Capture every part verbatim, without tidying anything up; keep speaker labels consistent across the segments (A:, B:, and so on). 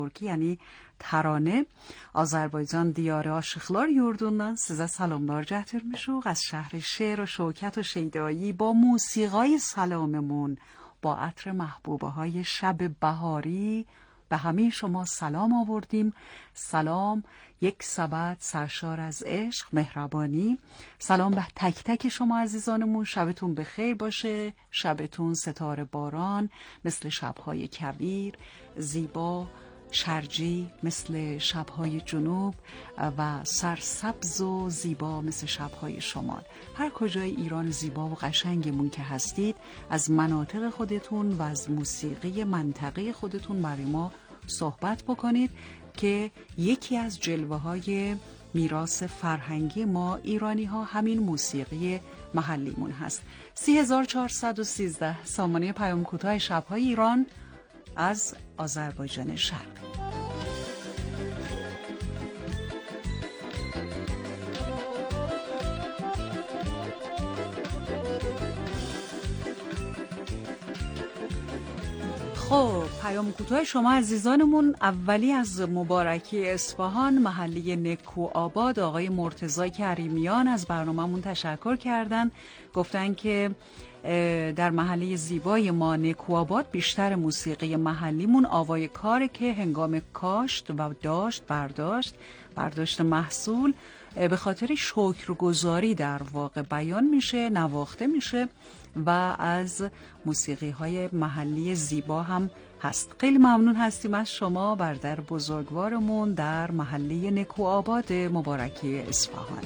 A: یعنی ترانه Azərbaycan diyarı aşıqlar yurdundan size salamlar gətirmişik از شهر شعر و شوکت و شیدایی با موسیقای سلاممون با عطر محبوبه های شب بهاری به همه شما سلام آوردیم. سلام یک سبد سرشار از عشق، مهربانی. سلام به تک تک شما عزیزانمون. شبتون بخیر باشه، شبتون ستاره باران مثل شبهای کویر، زیبا شرجی مثل شبهای جنوب و سرسبز و زیبا مثل شبهای شمال. هر کجای ایران زیبا و قشنگمون که هستید از مناطق خودتون و از موسیقی منطقه خودتون برای ما صحبت بکنید که یکی از جلوه های میراث فرهنگی ما ایرانی ها همین موسیقی محلیمون هست. سی هزار چهارصد و سیزده سامانه پیام کوتاه شبهای ایران از آذربایجان شرقی. خب پیام کوتاه شما عزیزانمون اولی از مبارکی اصفهان محلی نکو آباد آقای مرتضی کریمیان از برنامه‌مون تشکر کردن. گفتن که در محله زیبای ما نکو آباد بیشتر موسیقی محلیمون آوای کاره که هنگام کاشت و داشت برداشت برداشت محصول به خاطر شکرگزاری در واقع بیان میشه، نواخته میشه و از موسیقی های محلی زیبا هم هست. خیلی ممنون هستیم از شما برادر بزرگوارمون در محله نکو آباد مبارکی اصفهان.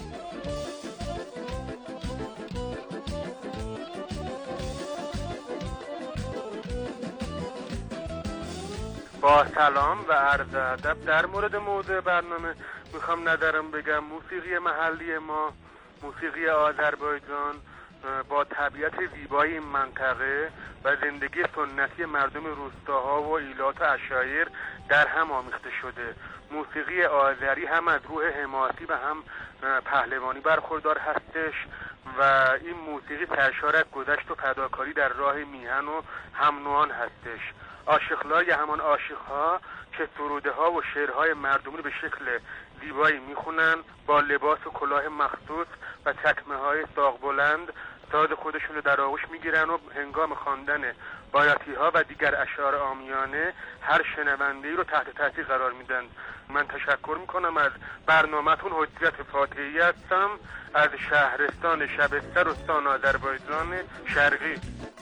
B: با سلام و عرض ادب در مورد موضوع برنامه میخوام نظرم بگم. موسیقی محلی ما، موسیقی آذربایجان با طبیعت زیبای این منطقه و زندگی سنتی مردم روستاها و ایلات و عشایر در هم آمیخته شده. موسیقی آذری هم از روح حماسی و هم پهلوانی برخوردار هستش و این موسیقی سرشار از گذشت و فداکاری در راه میهن و هم نوعان هستش. عاشق‌ها یا همان عاشق‌ها که سروده ها و شعرهای مردمی به شکل زیبایی میخونن، با لباس و کلاه مخصوص و چکمه های ساق بلند ساز خودشون رو در آغوش میگیرن و هنگام خواندن بایاتی ها و دیگر اشعار عامیانه هر شنونده‌ای رو تحت تاثیر قرار میدن. من تشکر میکنم از برنامه‌تون. حجت فاتحی هستم از شهرستان شبستر استان آذربایجان شرقی.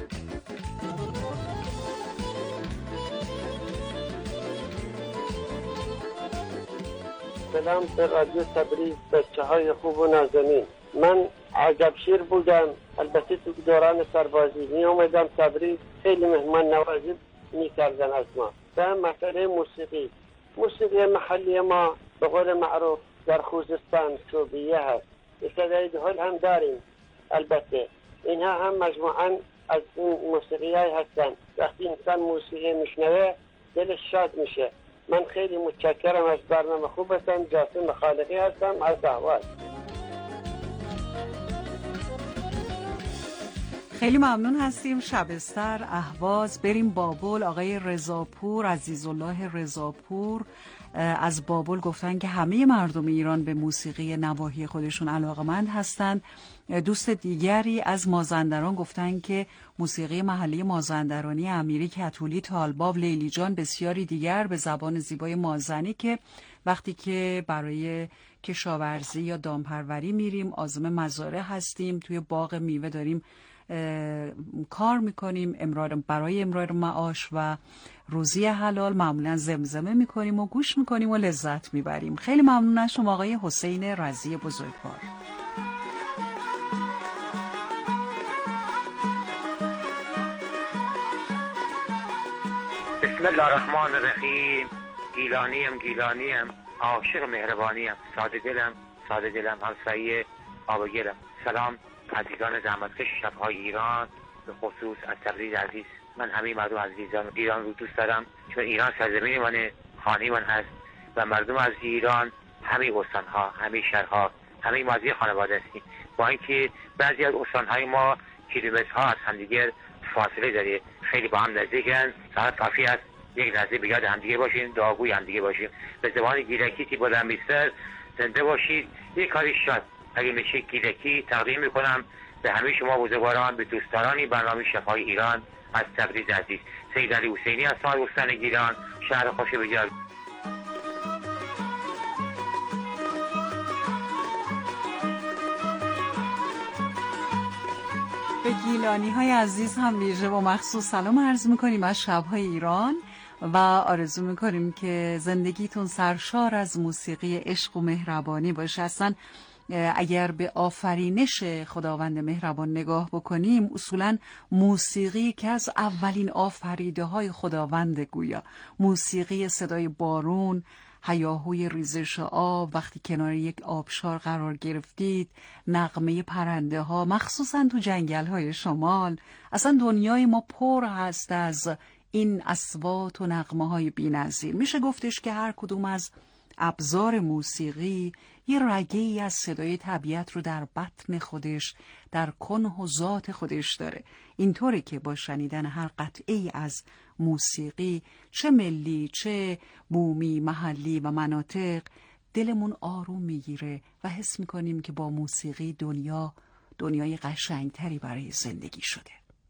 C: سلام به رادیو تبریز، بچه های خوب و نازنین. من عجبشیر بودم، البته تو دوران سربازی می اومدم تبریز، خیلی مهمان نوازی می کردن از ما. و مسئله موسیقی موسیقی محلی ما به قول معروف در خوزستان چوبیه هست. صدای دهل هم داریم. البته اینها هم مجموعاً از این موسیقی های هستن. وقتی انسان موسیقی میشنوه دلش شاد میشه. من خیلی متشکرم از برنامه خوبتون. جاسم خالقی هستم از اهواز.
A: خیلی ممنون هستیم. شبستر، اهواز. بریم بابل. آقای رضاپور، عزیزالله رضاپور از بابل گفتن که همه مردم ایران به موسیقی نواحی خودشون علاقه‌مند هستند. دوست دیگری از مازندران گفتن که موسیقی محلی مازندرانی، امیری، کتولی، تالباب، لیلی جان، بسیاری دیگر به زبان زیبای مازنی که وقتی که برای کشاورزی یا دامپروری میریم، عازم مزارع هستیم، توی باغ میوه داریم کار میکنیم، امرار برای امرار معاش و روزی حلال معمولا زمزمه میکنیم و گوش میکنیم و لذت میبریم. خیلی ممنون از شما آقای حسین رضی بزرگوار.
D: بسم الله الرحمن الرحیم. گیلانیم گیلانیم عاشق مهربانیم، ساده دلم ساده دلم همسایه آبگلم. سلام عزیزان زحمتکش شبهای ایران، به خصوص از تبریز عزیز. من همه مردم عزیزان ایران رو دوست دارم چون ایران سرزمین منه، خانه من هست و مردم از ایران همه استانها، همه شهرها، همه ماضی خانواده هستیم. با اینکه بعضی از استانهای ما کیلومترها از همدیگر فاصله داره، خیلی با هم نزدیکن. فقط کافی است یک لحظه به یاد همدیگه باشیم، دعاگوی همدیگه باشیم. به زبان گیلکی تی بلند بیستر زنده باشید. یک کاری شاد اگه میشه گیلکی تقدیم میکنم به همه شما بزرگواران، به دوستدارانی برنامه شفای ایران از تبریز عزیز. سید علی حسینی از سال استان گیلان، شهر خوش بجای.
A: به گیلانی های عزیز هم ویژه و مخصوص سلام عرض میکنیم از شبهای ایران و آرزو میکنیم که زندگیتون سرشار از موسیقی عشق و مهربانی باشه. اصلا اگر به آفرینش خداوند مهربان نگاه بکنیم، اصولا موسیقی که از اولین آفریده های خداوند، گویا موسیقی صدای بارون، هیاهوی ریزش آب وقتی کنار یک آبشار قرار گرفتید، نغمه پرنده ها مخصوصا تو جنگل های شمال. اصلا دنیای ما پر هست از این اصوات و نغمه های بی‌نظیر. میشه گفتش که هر کدوم از ابزار موسیقی یه رگه‌ای از صدای طبیعت رو در بطن خودش، در کنه و ذات خودش داره. اینطوره که با شنیدن هر قطعه‌ای از موسیقی، چه ملی چه بومی، محلی و مناطق، دلمون آروم میگیره و حس میکنیم که با موسیقی دنیا دنیای قشنگتری برای زندگی شده.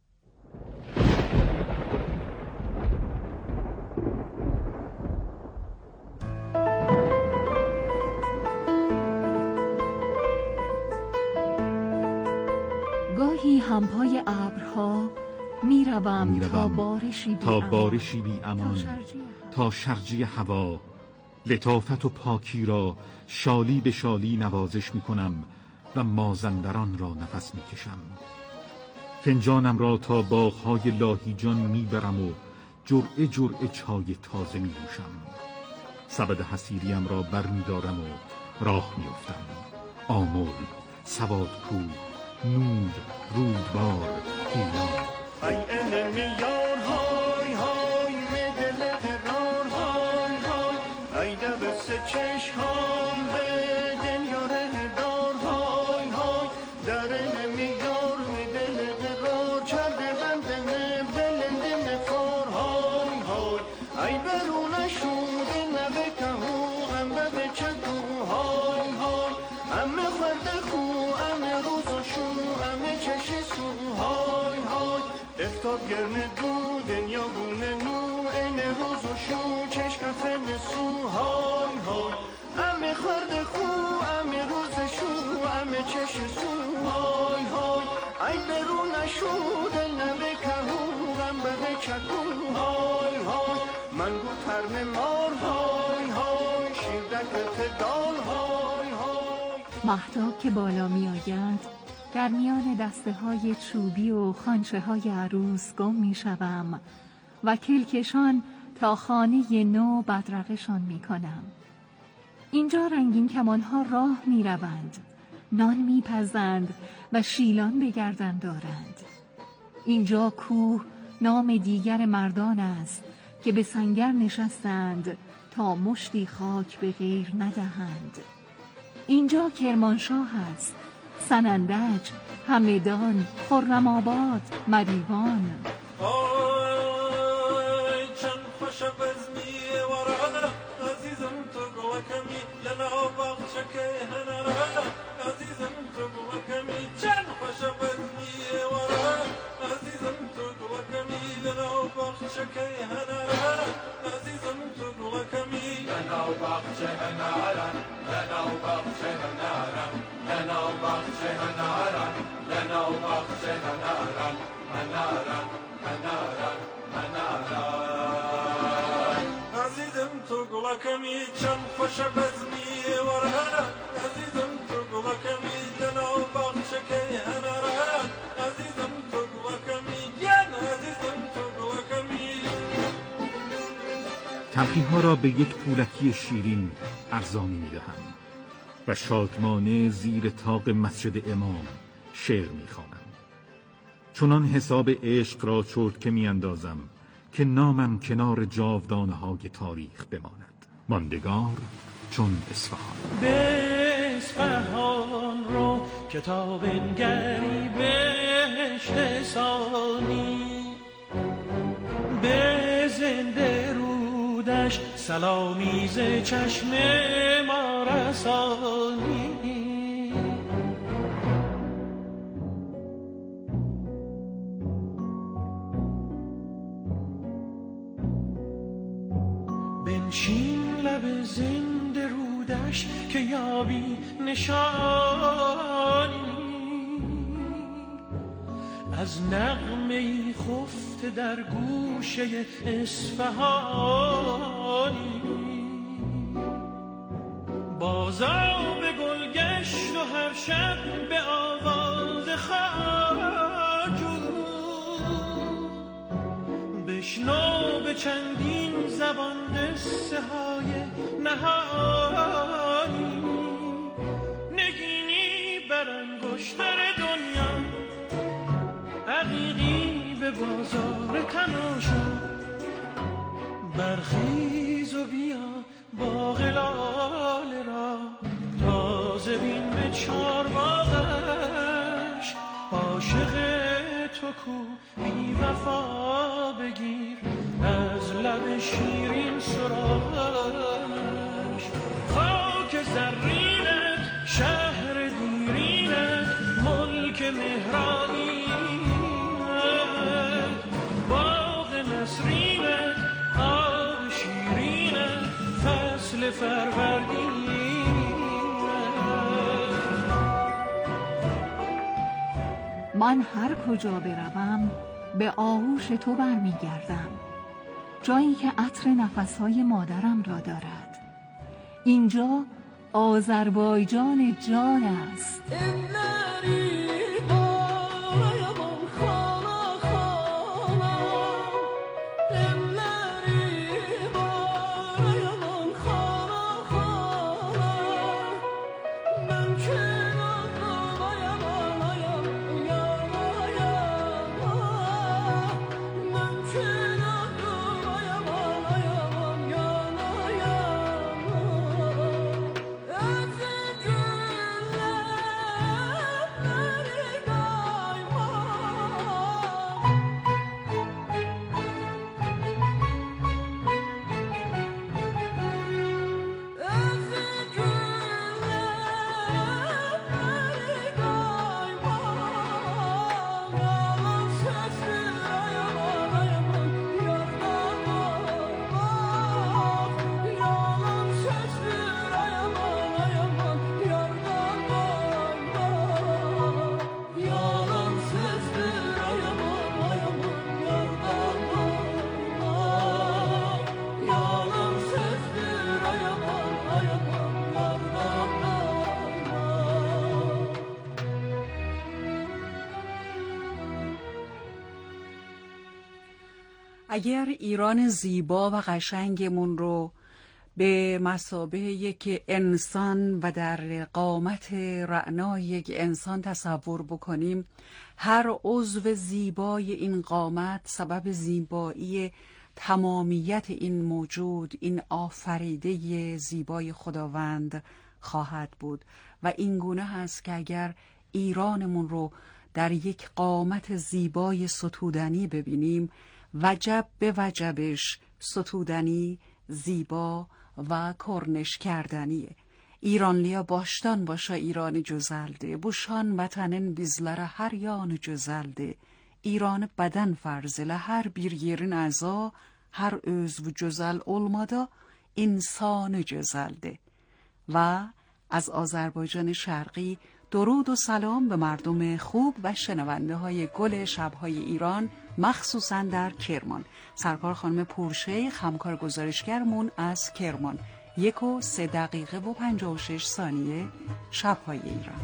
E: گاهی همپای ابرها میروم تا بارشی بی
F: تا
E: امان,
F: بارشی بی امان تا شرجی هوا، لطافت و پاکی را شالی به شالی نوازش میکنم و مازندران را نفس میکشم. فنجانم را تا باغهای لاهیجان میبرم و جرعه جرعه چای تازه می‌نوشم. سبد حسیریم را بر می‌دارم و راه می‌افتم. آمل، سوادکوه، نور، رودبار، گیلان.
G: ای انمیار های های دل قرار های های ای دبست چشم به دنیا دار های های در انمیار دل قرار چرده بندن بلند نفار های های ای برون شود نبه کهو ام به چکو های های ام خورده خو ام روز شو ام چش سو های های افتاد گرنه دو دنیا گونه نو این روز و شو چشم فن سو های های ام خورده خو ام روز شو ام چش سو های های ای برون شو دل نبه کهو ام به چکو های های من گو ترم مار های های شیردکت دال های های.
E: مهتاب که بالا می آید در میان دسته های چوبی و خانچه های عروس گم می شوم و کلکشان تا خانه نو بدرقشان می کنم. اینجا رنگین کمان ها راه می روند، نان می پزند و شیلان به گردن دارند. اینجا کوه نام دیگر مردان است که به سنگر نشستند تا مشتی خاک به غیر ندهند. اینجا کرمانشاه است، سنندج، همدان، خرم‌آباد، مریوان.
G: آی چند خوش بزمی ورا عزیزم تو گلکمی لنا باغچه هنرا عزیزم تو گلکمی چند خوش بزمی ورا عزیزم تو گلکمی لنا باغچه هنرا عزیزم تو گلکمی لنا باغچه هنرا لنا باغچه هنرا لنا باغچه هنرا لنا باغچه هنرا هنرا هنرا هنرا عزیزم تو گلکمی چند خوش بزمی ورا عزیزم تو گلکمی لنا باغچه هنرا عزیزم تو گلکمی ین عزیزم تو گلکمی.
F: تلخی‌ها را به یک پولکی شیرین ارزانی می‌دهم و شادمانه زیر طاق مسجد امام شعر می‌خوانم. چنان حساب عشق را چرتکه می‌اندازم که نامم کنار جاودانه‌های تاریخ بماند. ماندگار چون اصفهان.
G: به اصفهان رو کتاب انگری بهشت ثانی به زنده رودش سلامی ز چشم ما رسانی. بنشین لب زنده رودش که یابی نشانی از نغمه‌ای خفته در گوشه اصفهانی. بازا به گل گشت و هر شب به آواز خواجو بشنو به چندین زبان قصه های نهانی. نگینی بر انگشتر دنیا عقیقی به بازار تماشا. برخیز و بیا باغ لاله را تازه بین به چارباغش. عاشق تو کو بی وفا بگیر از لب شیرین سراغش. خاک زرینت شهر دیرینت ملک مهرانی نسرینت آب شیرینت فصل فروردینت.
E: من هر کجا بروم به آغوش تو برمیگردم، جایی که عطر نفسهای مادرم را دارد. اینجا آذربایجان جان است.
A: اگر ایران زیبا و قشنگمون رو به مثابه یک انسان و در قامت رعنای یک انسان تصور بکنیم، هر عضو زیبای این قامت سبب زیبایی تمامیت این موجود، این آفریده زیبای خداوند خواهد بود. و این گونه هست که اگر ایرانمون رو در یک قامت زیبای ستودنی ببینیم، وجب به وجبش ستودنی، زیبا و کرنش کردنیه. ایرانلیا baştan başa İran'ı güzeldi. Bu şan vatanın bizlere her yanı güzeldi. İran'ı beden farzıyla her bir yerin əza, her özvü güzel olmada insanı güzeldi. و از آذربایجان شرقی درود و سلام به مردم خوب و شنونده های گل شبهای ایران، مخصوصا در کرمان. سرکار خانم پورشیخ، همکار گزارشگرمون از کرمان. یک و سه دقیقه و پنجاه و شش ثانیه شبهای ایران.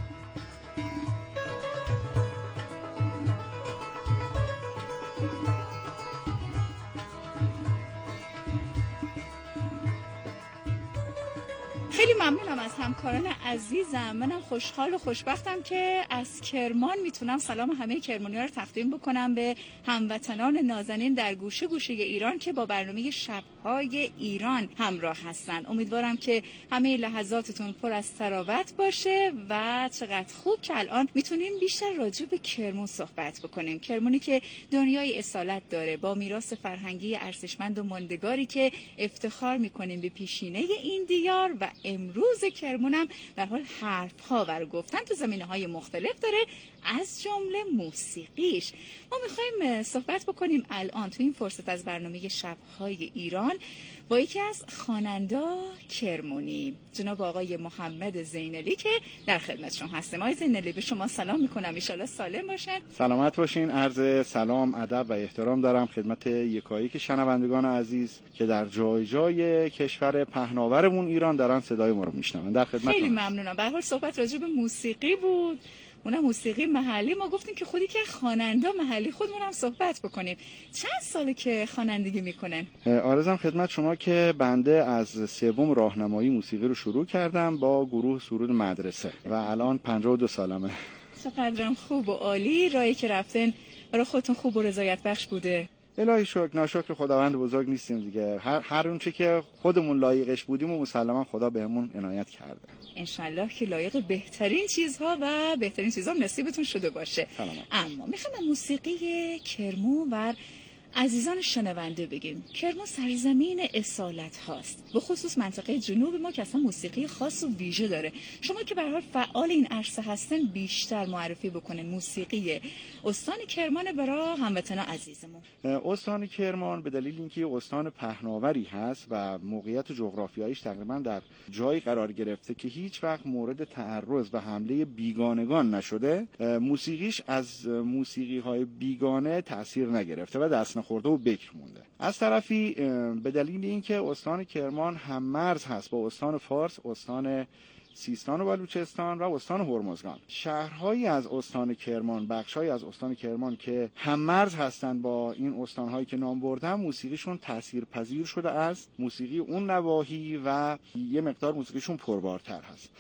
H: خیلی ممنونم از همکاران عزیزم. منم خوشحال و خوشبختم که از کرمان میتونم سلام همه کرمانی‌ها رو تقدیم بکنم به هموطنان نازنین در گوشه گوشه ایران که با برنامه شب‌های ایران همراه هستن. امیدوارم که همه لحظاتتون پر از تراوت باشه و چقدر خوب که الان میتونیم بیشتر راجع به کرمان صحبت بکنیم. کرمانی که دنیای اصالت داره با میراث فرهنگی ارزشمند و ماندگاری که افتخار میکنیم به پیشینه این دیار و امروز کرمانم در حال حرف‌ها برای گفتن تو زمینه‌های مختلف داره، از جمله موسیقیش. ما می‌خوایم صحبت بکنیم الان تو این فرصت از برنامه شب‌های ایران با یکی از خوانندا کرمانی، جناب آقای محمد زینالی که در خدمتشون هستیم. آقای زینالی به شما سلام میکنم، ان شاءالله سالم باشن.
I: سلامت باشین. عرض سلام، ادب و احترام دارم خدمت یکایک شنوندگان عزیز که در جای جای کشور پهناورمون ایران دارن صدای ما رو میشنون. در خدمت
H: خیلی ممنونم. به هر حال صحبت راجع به موسیقی بود، اونم موسیقی محلی. ما گفتیم که خودی که خواننده محلی خودمون هم صحبت بکنیم. چند ساله که خوانندگی میکنن؟
I: آرزم خدمت شما که بنده از سوم راهنمایی موسیقی رو شروع کردم با گروه سرود مدرسه و الان پنجاه و دو سالمه.
H: چقدرم خوب و عالی. راهی که رفتن برای خودتون خوب و رضایت بخش بوده؟
I: الهی شکر، ناشکر خداوند بزرگ نیستیم دیگه. هر هر اون چه که خودمون لایقش بودیم و مسلما خدا بهمون عنایت کرده.
H: انشالله که لایق بهترین چیزها و بهترین چیزها نصیبتون شده باشه.
I: سلامت.
H: اما میخوام موسیقی کرمان و عزیزان شنونده بگیم. کرمان سرزمین اصالت هاست، به خصوص منطقه جنوب ما که اصلا موسیقی خاص و ویژه داره. شما که به هر حال فعال این عرصه هستن بیشتر معرفی بکنن موسیقی استان کرمان برای هموطنان عزیزمون.
I: استان کرمان به دلیل اینکه استان پهناوری هست و موقعیت جغرافیاییش تقریبا در جایی قرار گرفته که هیچ وقت مورد تعرض و حمله بیگانگان نشده، موسیقیش از موسیقی های بیگانه تأثیر نگرفته و دست خورده و بکر مونده. از طرفی به دلیل اینکه استان کرمان هم مرز هست با استان فارس، استان سیستان و بلوچستان و استان هرمزگان، شهرهایی از استان کرمان، بخشهایی از استان کرمان که هم مرز هستند با این استانهایی که نام بردم، موسیقیشون تاثیرپذیر شده از موسیقی اون نواحی و یه مقدار موسیقیشون پربارتر هست.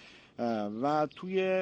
I: و توی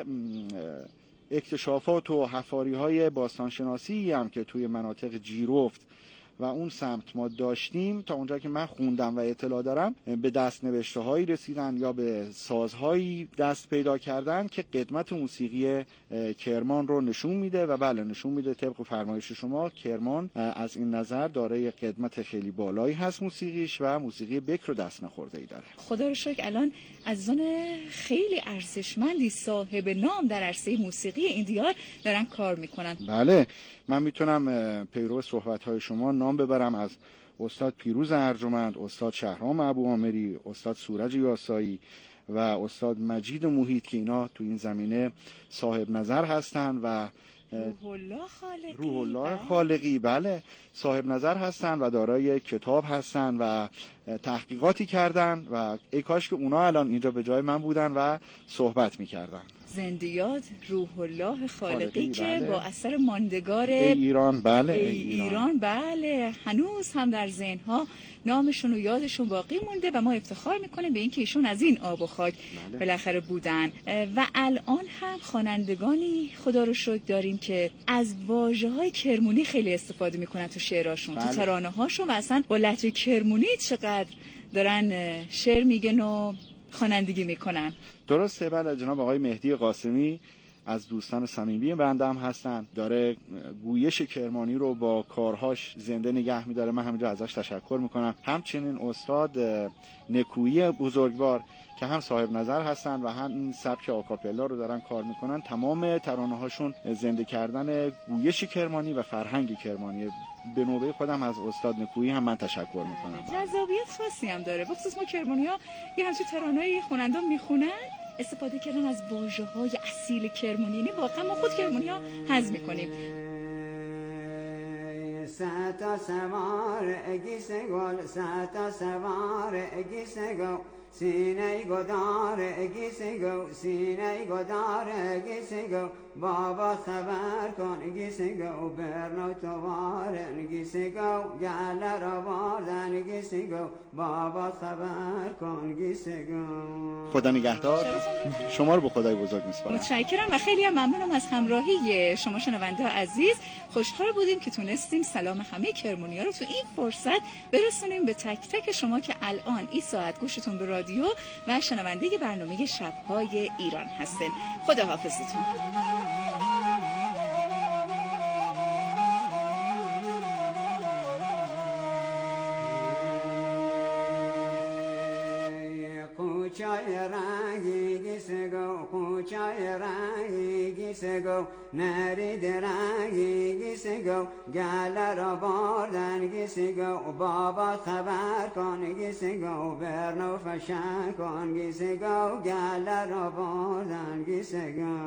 I: اکتشافات و حفاری‌های باستانشناسی هم که توی مناطق جیرفت و اون سمت ما داشتیم، تا اونجا که من خوندم و اطلاع دارم، به دست نوشته هایی رسیدن یا به سازهایی دست پیدا کردن که قدمت موسیقی کرمان رو نشون میده و بله نشون میده. طبق فرمایش شما کرمان از این نظر دارای قدمت خیلی بالایی هست موسیقیش و موسیقی بکر رو دست نخورده ای داره.
H: خدا رو شکر الان عزیزان خیلی ارزشمندی صاحب نام در عرصه موسیقی این دیار دارن کار میکنن.
I: بله، من میتونم پیرو صحبت‌های شما نام ببرم از استاد پیروز ارجمند، استاد شهرام ابوعامری، استاد سورج یاسایی و استاد مجید محیط که اینا تو این زمینه صاحب نظر هستن و
H: روح الله خالقی
I: روح الله خالقی بله صاحب نظر هستن و دارای کتاب هستن و تحقیقاتی کردن و ای کاش که اونا الان اینجا به جای من بودن و صحبت میکردن.
H: زندیات روح الله خالقی, خالقی که
I: بله.
H: با اثر ماندگار
I: ای ایران بله
H: ای ایران. ایران بله هنوز هم در ذهن‌ها نامشون و یادشون باقی مونده و ما افتخار میکنیم به اینکه ایشون از این آب و خاک بله. بالاخره بودن و الان هم خوانندگانی خدا رو شکر داریم که از واژه‌های کرمانی خیلی استفاده میکنن تو شعرهاشون بله. تو ترانه‌هاشون و اصلا با لهجه کرمانی چقدر دارن شعر میگن و خوانندگی میکنن.
I: درسته بله. جناب آقای مهدی قاسمی از دوستان صمیمی بنده هم هستن، داره گویش کرمانی رو با کارهاش زنده نگه میداره. من همینجا ازش تشکر میکنم. همچنین استاد نکویی بزرگوار که هم صاحب نظر هستن و هم این سبک آکاپلا رو دارن کار میکنن. تمام ترانه هاشون زنده کردن گویش کرمانی و فرهنگ کرمانی. به نوبه خودم از استاد نکویی هم من تشکر میکنم.
H: جذابیت خاصی هم داره. بخصوص ما کرمانی‌ها یه همچین ترانه‌ای خواننده میخونن استفاده کردن از واژه‌های اصیل کرمانی. یعنی واقعا ما خود کرمانی‌ها حظ میکنیم.
J: ساتا سوار اگیس گل ساتا سوار اگیس گل سینه گدار گیسی گو سینه گدار گیسی گو بابا خبر کن گیسی گو برنو توارن گیسی گو گل را باردن گیسی گو بابا خبر کن گیسی گو.
I: خدا نگهدار. شما رو به خدای بزرگ میسپارم.
H: متشکرم و خیلی هم ممنونم از همراهی شما شنونده عزیز. خوشحال بودیم که تونستیم سلام همه کرمانی‌ها رو تو این فرصت برسونیم به تک تک شما که الان این ساعت گوشتون به رادیو و شنونده برنامه شب‌های ایران هستین. خدا حافظتون.
J: کوچای رنگی گیسگو کوچای رنگی گیسگو نرید رنگی گیسگو گل را باردن گیسگو بابا خبر کن گیسگو برنو فشن کن گیسگو گل را باردن گیسگو.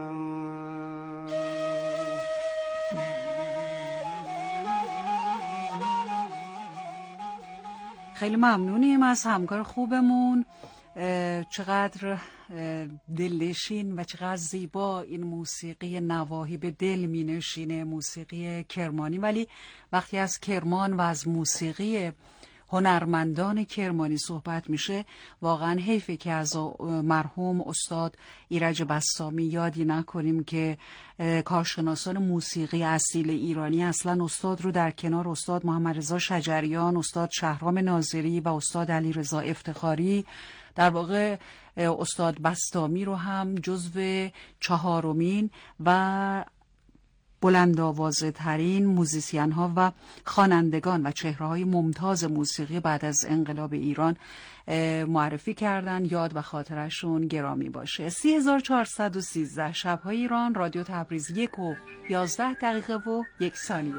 A: خیلی ممنونیم از همکار خوبمون. چقدر دلنشین و چقدر زیبا این موسیقی نواحی به دل می نشینه، موسیقی کرمانی. ولی وقتی از کرمان و از موسیقی هنرمندان کرمانی صحبت میشه واقعا حیفه که از مرحوم استاد ایرج بسطامی یادی نکنیم که کارشناسان موسیقی اصیل ایرانی اصلا استاد رو در کنار استاد محمد رضا شجریان، استاد شهرام ناظری و استاد علیرضا افتخاری، در واقع استاد بسطامی رو هم جزو چهارمین و بلند آوازه ترین موزیسین ها و خوانندگان و چهره های ممتاز موسیقی بعد از انقلاب ایران معرفی کردن. یاد و خاطرشون گرامی باشه. سی هزار و چهارصد و سیزده شب‌های ایران، رادیو تبریز، یک و یازده دقیقه و یک ثانیه.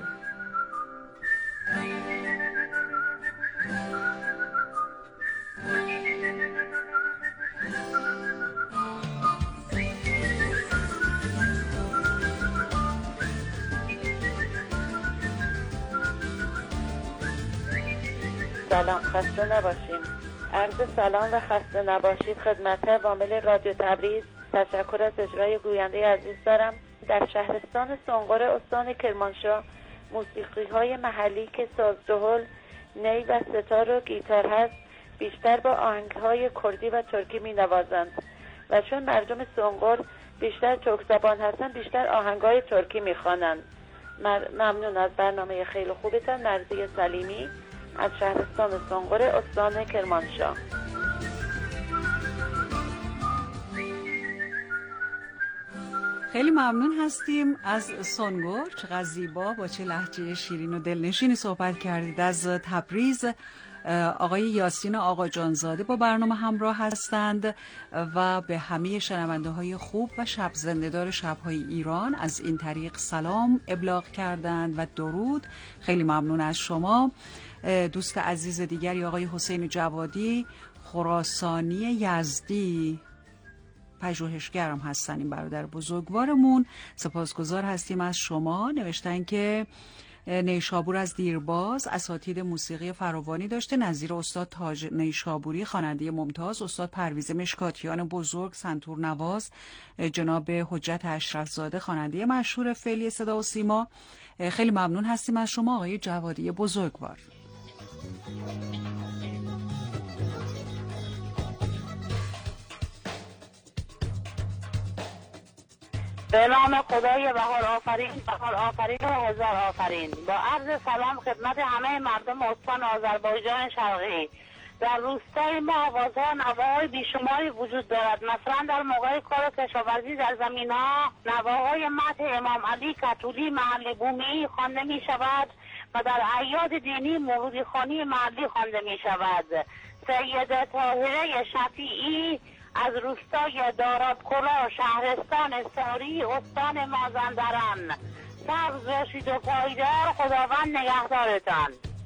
K: سلام، خسته نباشیم. عرض سلام و خسته نباشید خدمت وامل رادیو تبریز. تشکر از اجرای گوینده عزیز دارم. در شهرستان سنقر استان کرمانشاه موسیقی های محلی که ساز دهل، نی و ستار و گیتار هست بیشتر با آهنگ های کردی و ترکی می نوازند و چون مردم سنقر بیشتر ترک زبان هستند بیشتر آهنگ های ترکی می خوانند. ممنون از برنامه خیلی خوبتان. مرضیه سلیمی از شهرستان سنقر استان کرمانشاه.
A: خیلی ممنون هستیم از سنقر. چقدر زیبا با چه لهجه شیرین و دلنشینی صحبت کردید. از تبریز آقای یاسین آقا جانزاده با برنامه همراه هستند و به همه شنونده های خوب و شب زنده‌دار شب‌های ایران از این طریق سلام ابلاغ کردند و درود. خیلی ممنون از شما. دوست عزیز دیگری آقای حسین جوادی خراسانی یزدی پژوهشگرم هستن، این برادر بزرگوارمون. سپاسگزار هستیم از شما. نوشتن که نیشابور از دیرباز اساتید موسیقی فراوانی داشته، نظیر استاد تاج نیشابوری خواننده ممتاز، استاد پرویز مشکاتیان بزرگ سنتور نواز، جناب حجت اشرف زاده خواننده مشهور فعلی صدا و سیما. خیلی ممنون هستیم از شما آقای جوادی بزرگوار.
K: به نام خدای بهار آفرین، بهار آفرین و هزار آفرین. با عرض سلام خدمت همه مردم استان آذربایجان شرقی. در روستای ما آوازها نواهای بیشماری وجود دارد. مثلا در موقع کار کشاورزی در زمین ها نواهای مدح امام علی کتولی محل بومی خوانده می شود و در اعیاد دینی مولودی خوانی محلی خوانده می شود. سید طاهره شفیعی از روستای دارابکلا شهرستان ساری استان مازندران. سبز باشید و پایدار. خداوند نگهدارتان.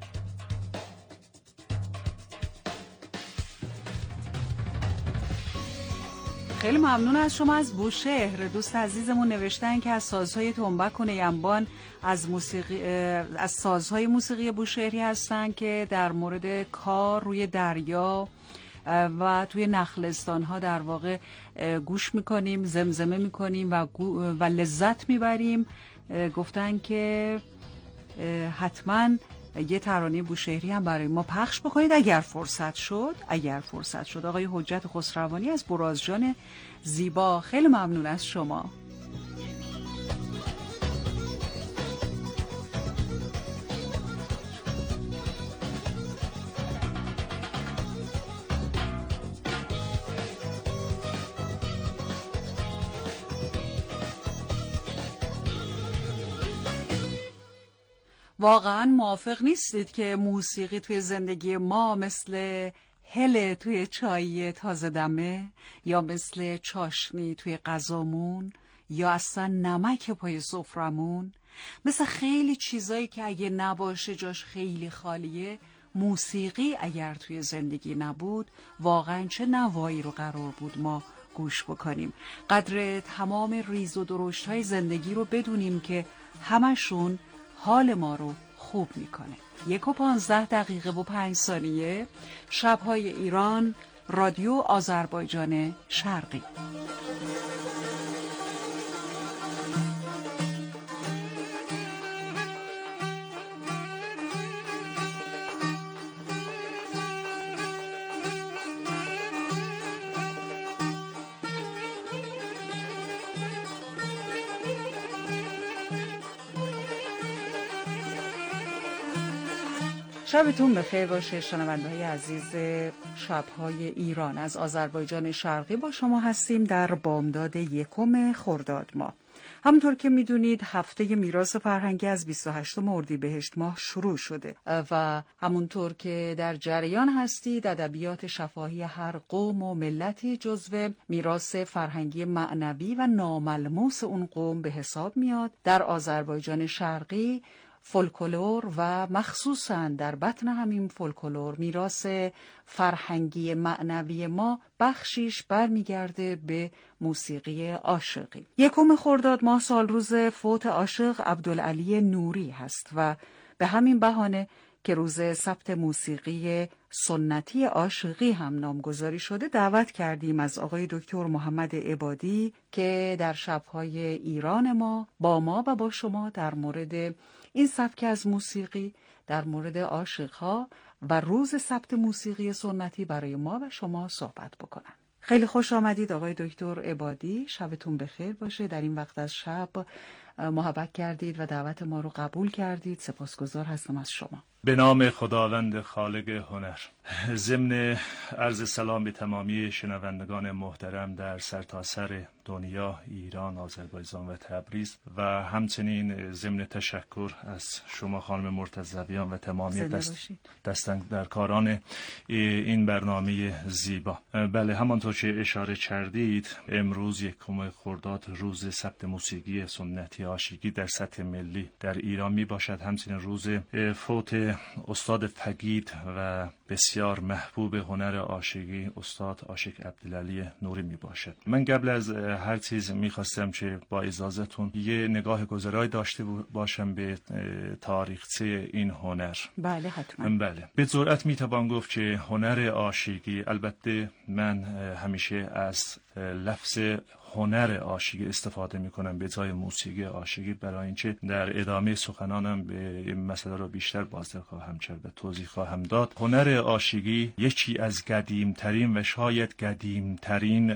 A: خیلی ممنون از شما. از بوشهر دوست عزیزمون نوشتن که از سازهای تنبک و نیمبان از موسیقی از سازهای موسیقی بوشهری هستن که در مورد کار روی دریا و توی نخلستان ها در واقع گوش میکنیم، زمزمه میکنیم و, و لذت میبریم. گفتن که حتما یه ترانه بوشهری هم برای ما پخش بکنید اگر فرصت شد. اگر فرصت شد آقای حجت خسروانی از برازجان زیبا، خیلی ممنون از شما. واقعا موافق نیستید که موسیقی توی زندگی ما مثل هل توی چای تازه دمه، یا مثل چاشنی توی غذامون، یا اصلا نمک پای سفرمون، مثل خیلی چیزایی که اگه نباشه جاش خیلی خالیه. موسیقی اگر توی زندگی نبود واقعا چه نوایی رو قرار بود ما گوش بکنیم. قدر تمام ریز و درشت های زندگی رو بدونیم که همشون حال ما رو خوب میکنه. یک و پانزده دقیقه و پنج ثانیه، شبهای ایران، رادیو آذربایجان شرقی. شبتون بخیر باشه شنونده‌های عزیز شب‌های ایران. از آذربایجان شرقی با شما هستیم در بامداد یکم خرداد ماه. همونطور که میدونید هفته میراث فرهنگی از بیست و هشتم اردیبهشت ماه شروع شده و همونطور که در جریان هستید ادبیات شفاهی هر قوم و ملتی جزو میراث فرهنگی معنوی و ناملموس اون قوم به حساب میاد. در آذربایجان شرقی فولکلور و مخصوصاً در بطن همین فولکلور میراث فرهنگی معنوی ما بخشیش برمیگرده به موسیقی عاشقی. یکم خرداد ماه سال روز فوت عاشق عبدالعلی نوری هست و به همین بهانه که روز ثبت موسیقی سنتی عاشقی هم نامگذاری شده دعوت کردیم از آقای دکتر محمد عبادی که در شب‌های ایران ما با ما و با شما در مورد این سبک از موسیقی، در مورد عاشق‌ها و روز ثبت موسیقی سنتی برای ما و شما صحبت بکنن. خیلی خوش آمدید آقای دکتر عبادی، شبتون بخیر باشه. در این وقت از شب محبت کردید و دعوت ما رو قبول کردید، سپاسگزار هستم از شما.
L: به نام خداوند خالق هنر. ضمن عرض سلام به تمامی شنوندگان محترم در سرتاسر دنیا، ایران، آذربایجان و تبریز، و همچنین ضمن تشکر از شما خانم مرتضویان و تمامی دست دستن در کاران این برنامه زیبا. بله، همانطور که اشاره کردید امروز یکم خرداد روز ثبت موسیقی سنتی عاشقی در سطح ملی در ایران می باشد. همچنین روز فوت استاد فقید و بسیار محبوب هنر عاشقی استاد عاشق عبدالعلی نوری می باشد. من قبل از هر چیز می خواستم که با اجازهتون یه نگاه گذرایی داشته باشم به تاریخچه این هنر.
A: بله حتما.
L: بله، به جرئت می توان گفت که هنر عاشقی، البته من همیشه از لفظ هنر عاشقی استفاده میکنم به جای موسیقی عاشقی، برای اینکه در ادامه سخنانم به این مسئله رو بیشتر بازتر خواهم کرد و توضیح خواهم داد. هنر عاشقی یکی از قدیمترین و شاید قدیمترین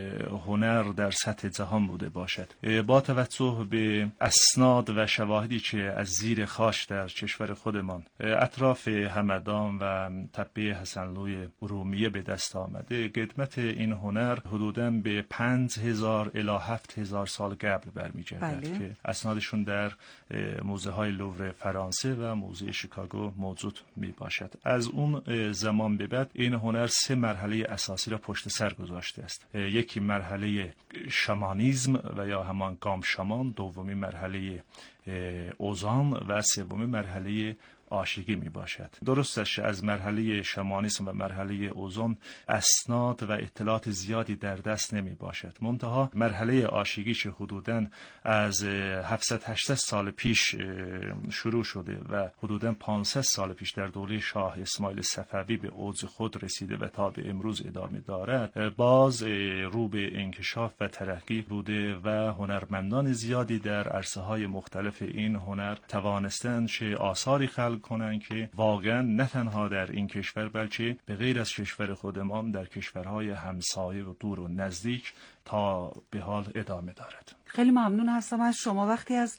L: هنر در سطح جهان بوده باشد. با توجه به اسناد و شواهدی که از زیر خاک در کشور خودمان اطراف همدان و تپه حسنلوی ارومیه به دست آمده، قدمت این هنر حدوداً به پنج هزار الی هفت هزار سال قبل برمیگردد بله. که اسنادشون در موزه های لوور فرانسه و موزه شیکاگو موجود می باشد. از اون زمان به بعد این هنر سه مرحله اساسی را پشت سر گذاشته است. یکی مرحله شامانیزم و یا همان گام شامان، دومی مرحله اوزان و سومی مرحله عاشقی می باشد. درستش از مرحله شمانیسم و مرحله اوزون اسناد و اطلاعات زیادی در دست نمی باشد. منتها مرحله عاشقیش حدوداً از هفتصد هشتصد سال پیش شروع شده و حدوداً پانصد سال پیش در دوره شاه اسماعیل صفوی به اوج خود رسیده و تا به امروز ادامه دارد. باز رو به انکشاف و ترقی بوده و هنرمندان زیادی در عرصه‌های مختلف این هنر توانستند چه آثاری خلق کنند که واقعا نه تنها در این کشور بلکه به غیر از کشور خودمان در کشورهای همسایه و دور و نزدیک تا به حال ادامه دارد.
A: خیلی ممنون هستم از شما. وقتی از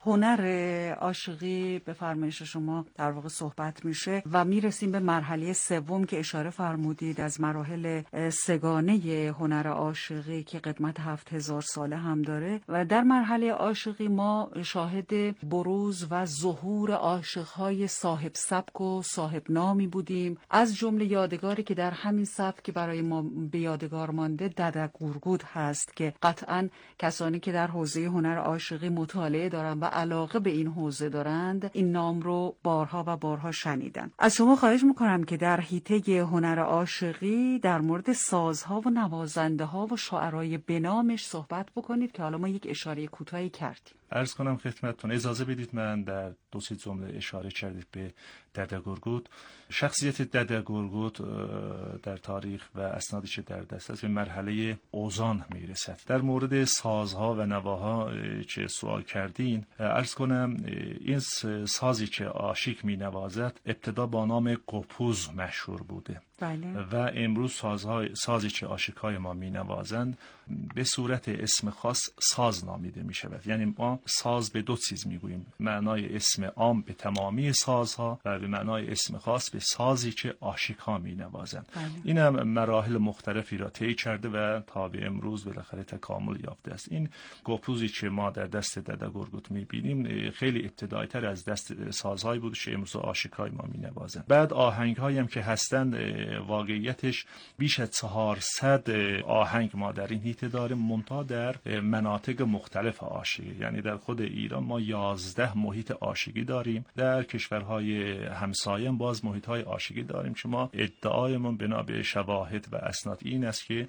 A: هنر عاشقی به فرمایش شما در واقع صحبت میشه و میرسیم به مرحله سوم که اشاره فرمودید از مراحل سگانه هنر عاشقی که قدمت هفت هزار ساله هم داره و در مرحله عاشقی ما شاهد بروز و ظهور عاشقهای صاحب سبک و صاحب نامی بودیم. از جمله یادگاری که در همین سبک برای ما به یادگار مانده ددگورگود هست که قطعاً کسانی که در حوزه هنر عاشقی مطالعه دارن و علاقه به این حوزه دارند این نام رو بارها و بارها شنیدن. از شما خواهش میکنم که در حیطه هنر عاشقی در مورد سازها و نوازنده ها و شاعرای بنامش صحبت بکنید که حالا ما یک اشاره کوتاهی کردیم.
L: عرض کنم خدمتتون، اجازه بدید من در دو سه جمله اشاره کردید به ددگورگود. شخصیت ددگورگود در تاریخ و اسنادی که در دست است به مرحله اوزان میرسد. در مورد سازها و نواها که سوال کردین عرض کنم این سازی که عاشق می نوازد ابتدا با نام گوپوز مشهور بوده
A: بله.
L: و امروز سازهای سازی که عاشقای ما می نوازند به صورت اسم خاص ساز نامیده می شود. یعنی ما ساز به دو چیز می گوییم، معنای اسم عام به تمامی سازها و به معنای اسم خاص به سازی که عاشقها می نوازند. بله. این هم مراحل مختلفی را طی کرده و تا به امروز بالاخره تکامل یافته است. این گوپوزی که ما در دست ددگورگود می بینیم خیلی ابتدایی تر از دست سازهایی بود که امروز عاشقای ما می نوازند. بعد آهنگ هایی هم که هستند واقعیتش بیش از چهارصد آهنگ ما در این حیطه داریم، منتها در مناطق مختلف عاشقی. یعنی در خود ایران ما یازده محیط عاشقی داریم، در کشورهای همسایه باز محیط های عاشقی داریم که ما ادعایمون بنا به شواهد و اسناد این است که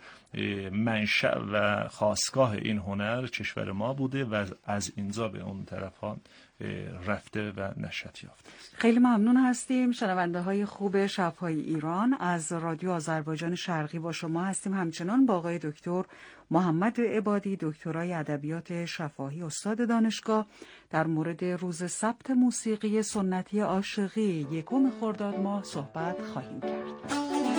L: منشأ و خاستگاه این هنر کشور ما بوده و از اینجا به اون طرف ها رفته و نشأت یافته است.
A: خیلی ممنون هستیم. شنونده های خوب شب‌های ایران از رادیو آذربایجان شرقی با شما هستیم، همچنان با آقای دکتر محمد عبادی دکترای ادبیات شفاهی استاد دانشگاه در مورد روز سبت موسیقی سنتی عاشقی یکم خرداد ماه صحبت خواهیم کرد.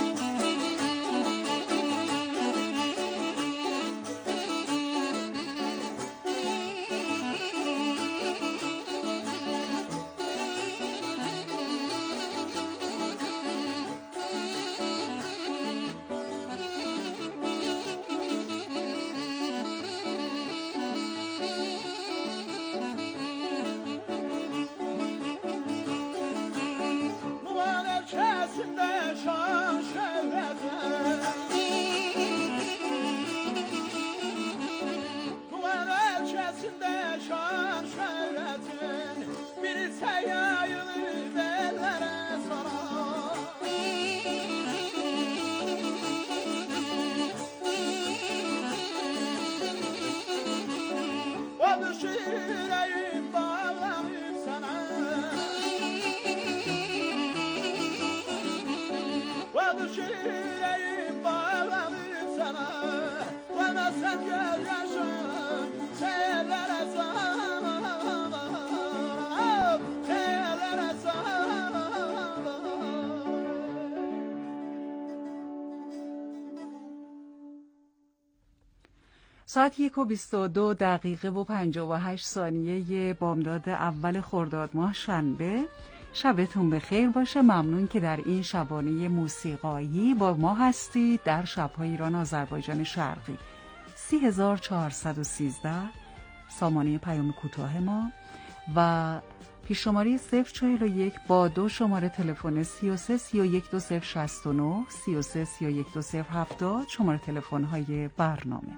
A: ساعت یک و بیست و دو دقیقه و پنجاه و هشت ثانیه بامداد اول خرداد ماه شنبه. شبتون بخیر باشه. ممنون که در این شبانه موسیقایی با ما هستید در شب‌های ایران آذربایجان شرقی. سی هزار چهارصد و سیزده سامانه پیام کوتاه ما و پیش شماره صفر چهل و یک با دو شماره تلفن سی و سه سی و یک دو صفر شصت و نه سی و سه سی و یک دو صفر هفتاد شماره تلفن های برنامه.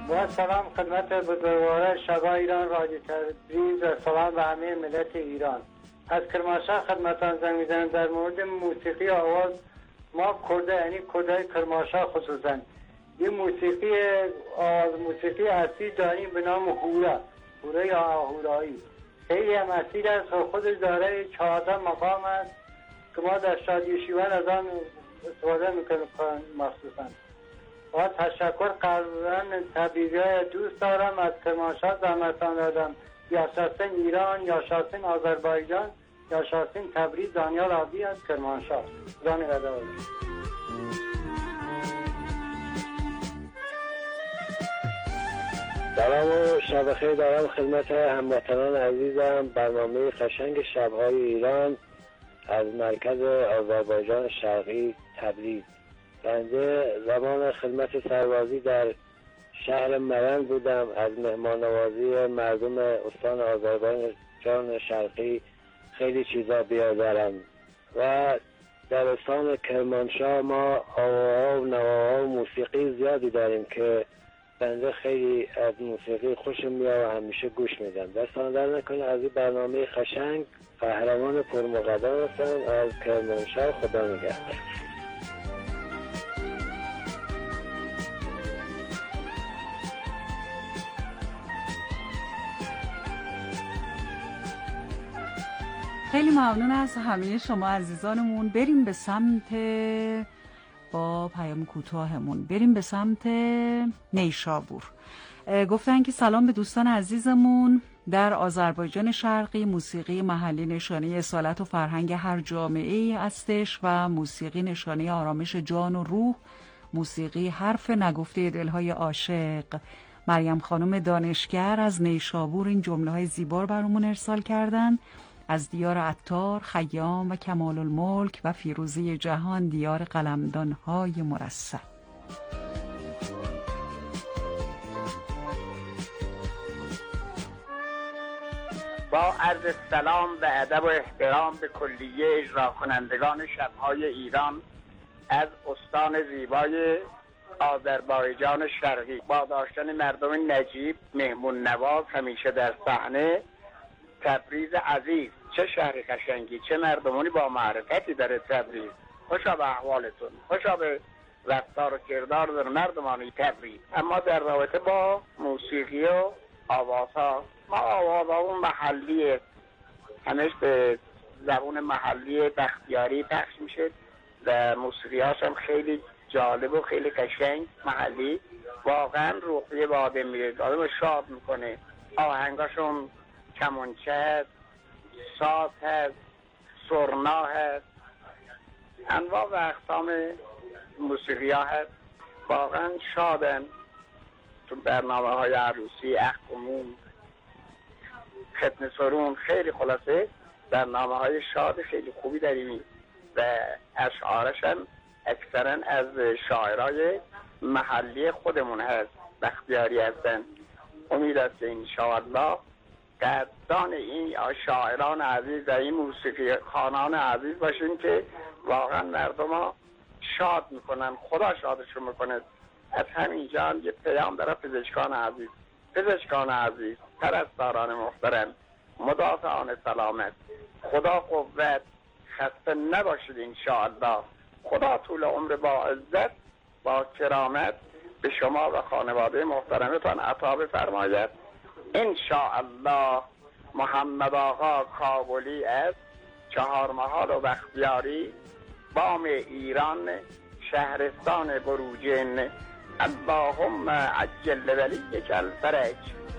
M: با سلام خدمت بزرگوار شبای ایران رادیو تبریز و سلام به همه ملت ایران. از کرمانشاه خدمتان زنگ میزنم در مورد موسیقی آواز. ما کرده یعنی کردهای کرمانشاه خصوصا یه موسیقی آواز موسیقی اصلی داریم به نام هورا، هورای آهورایی. خیلی هم اصیل است و خودش داره چهارده مقام است که ما در شادی شیون از آن استفاده میکنیم مخصوصا. با تشکر قلباً تبریزی دوست دارم از کرمانشاه زحمتان دادم. یا شاسین ایران، یا شاسین آذربایجان، یا شاسین تبریز. دانیال آبی از کرمانشاه. جان غداوی.
C: سلام و شب خیر دارم خدمت هموطنان عزیزم. برنامه قشنگ شب‌های ایران از مرکز آذربایجان شرقی تبریز. بنده زمان خدمت سربازی در شهر مرند بودم. از مهمان‌نوازی مردم استان آذربایجان شرقی خیلی چیزا بیادرم و در استان کرمانشاه ما آواها و نواها و موسیقی زیادی داریم که بنده خیلی از موسیقی خوشم میاد و همیشه گوش میدم. دستان در نکنه از این برنامه قشنگ. قهرمان پرمقدم هستم از کرمانشاه. خدا نگهدار.
A: خیلی ممنون از همه شما عزیزانمون. بریم به سمت با پیام کوتاهمون بریم به سمت نیشابور. گفتن که سلام به دوستان عزیزمون. در آذربایجان شرقی موسیقی محلی نشانه اصالت و فرهنگ هر جامعه استش و موسیقی نشانه آرامش جان و روح. موسیقی حرف نگفته دلهای عاشق. مریم خانم دانشگر از نیشابور این جمله های زیبا برامون ارسال کردن. از دیار عطار، خیام و کمال الملک و فیروزه جهان دیار قلمدان‌های مرصع.
N: با عرض سلام و ادب و احترام به کلیه اجرا کنندگان شب‌های ایران از استان زیبای آذربایجان شرقی با داشتن مردم نجیب مهمون نواز همیشه در صحنه. تبریز عزیز، چه شهر قشنگی، چه مردمانی با معرفتی داره تبریز. خوشا به احوالتون، خوشا به رفتار و کردار در مردمانی تبریز. اما در رابطه با موسیقی و آوازها، ما آوازها محلی همش به زبون محلی بختیاری پخش میشه و موسیقی هاش هم خیلی جالب و خیلی قشنگ محلی. واقعا روحیه به آدم میره، آدم شاد میکنه. آهنگاشون کمانچه هست، ساز هست، سرنا هست، انواع و اقسام موسیقی ها هست. واقعا شادن. تو برنامه های عروسی، اخمون، ختم سرون، خیلی خلاصه برنامه های شاد خیلی خوبی داریم و اشعارش هم اکثرا از شاعرای محلی خودمون هست، بختیاری هستن. امید است که انشاءالله قدردان این شاعران عزیز و این موسیقی خوانان عزیز باشین که واقعا مردم ها شاد میکنن، خدا شادشون میکنه. از همینجا هم یه پیام داره پزشکان عزیز، پزشکان عزیز، پرستاران محترم، مدافعان سلامت، خدا قوت، خسته نباشید انشاءالله. خدا طول عمر با عزت با کرامت به شما و خانواده محترمتان عطا بفرماید انشاءالله. محمد آقا کابلی از چهار محال و بختیاری، بام ایران، شهرستان بروجین. اللهم عجل ولیک الفرج.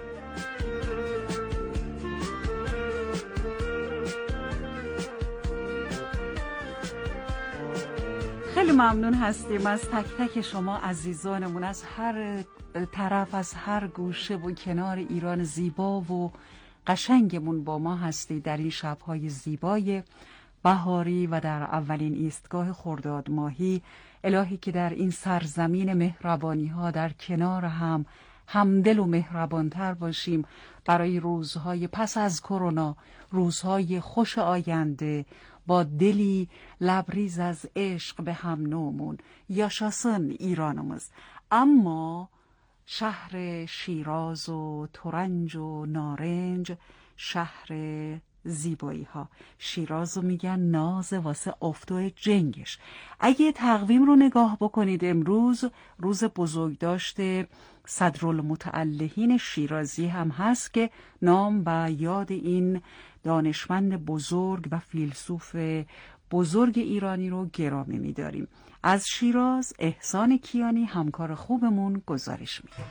A: خیلی ممنون هستیم از تک تک شما عزیزانمون، از هر طرف، از هر گوشه و کنار ایران زیبا و قشنگمون با ما هستی در این شب‌های زیبای بهاری و در اولین ایستگاه خرداد ماهی. الهی که در این سرزمین مهربانی ها در کنار هم همدل و مهربانتر باشیم برای روزهای پس از کرونا، روزهای خوش آینده با دلی لبریز از عشق به هم نومون. یاشاسın ایرانımız. اما شهر شیراز و ترنج و نارنج، شهر زیبایی ها. شیراز رو میگن ناز واسه افتو جنگش. اگه تقویم رو نگاه بکنید، امروز روز بزرگداشت صدرالمتعلهین شیرازی هم هست که نام و یاد این دانشمند بزرگ و فیلسوف بزرگ ایرانی رو گرامی می‌داریم. از شیراز احسان کیانی همکار خوبمون گزارش میده.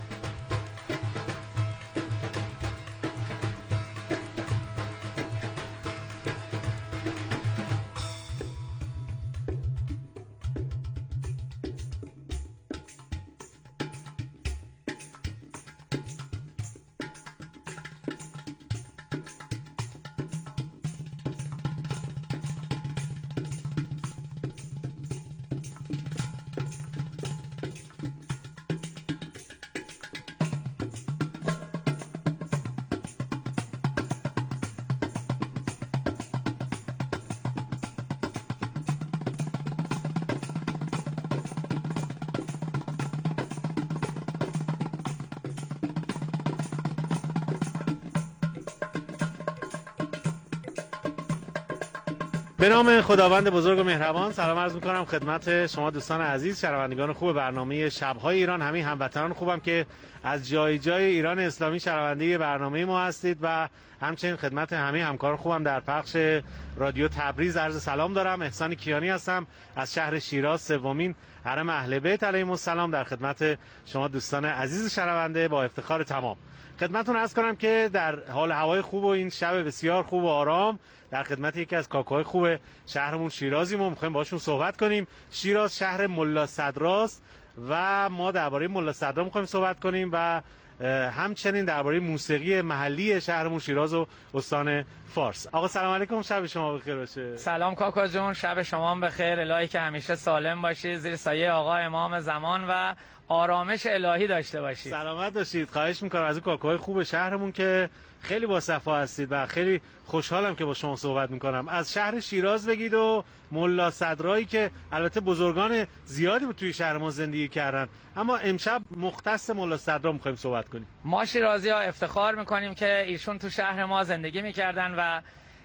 O: به نام خداوند بزرگ و مهربان سلام عرض میکنم خدمت شما دوستان عزیز، شنوندگان خوب برنامه شب‌های ایران، همین هموطنان خوبم که از جای جای ایران اسلامی شنونده برنامه ما هستید و همچنین خدمت همه همکاران خوبم در پخش رادیو تبریز عرض سلام دارم. احسان کیانی هستم از شهر شیراز، سومین حرم اهل بیت علیهم السلام، در خدمت شما دوستان عزیز شنونده با افتخار تمام. خدمتتون عرض کنم که در حال هوای خوب و این شب بسیار خوب و آرام در خدمت یکی از کاکاهای خوب شهرمون شیرازیم و می‌خوایم باشون صحبت کنیم. شیراز شهر ملا صدراست و ما درباره ملا صدرا می‌خوایم صحبت کنیم و همچنین درباره موسیقی محلی شهرمون شیراز و استان فارس. آقا سلام علیکم، شب شما بخیر باشه.
P: سلام کاکا جون، شب شما هم بخیر. الهی که همیشه سالم باشید، زیر سایه آقا امام زمان و آرامش الهی داشته باشید.
O: سلامت باشید. خواهش می‌کنم از کاکاهای خوب شهرمون که خیلی با صفا هستید و خیلی خوشحالم که با شما صحبت میکنم. از شهر شیراز بگید و ملا صدرایی که البته بزرگان زیادی توی شهر ما زندگی کردن، اما امشب مختص ملا صدرا میخوایم صحبت کنیم.
P: ما شیرازی‌ها افتخار میکنیم که ایشون تو شهر ما زندگی میکردن و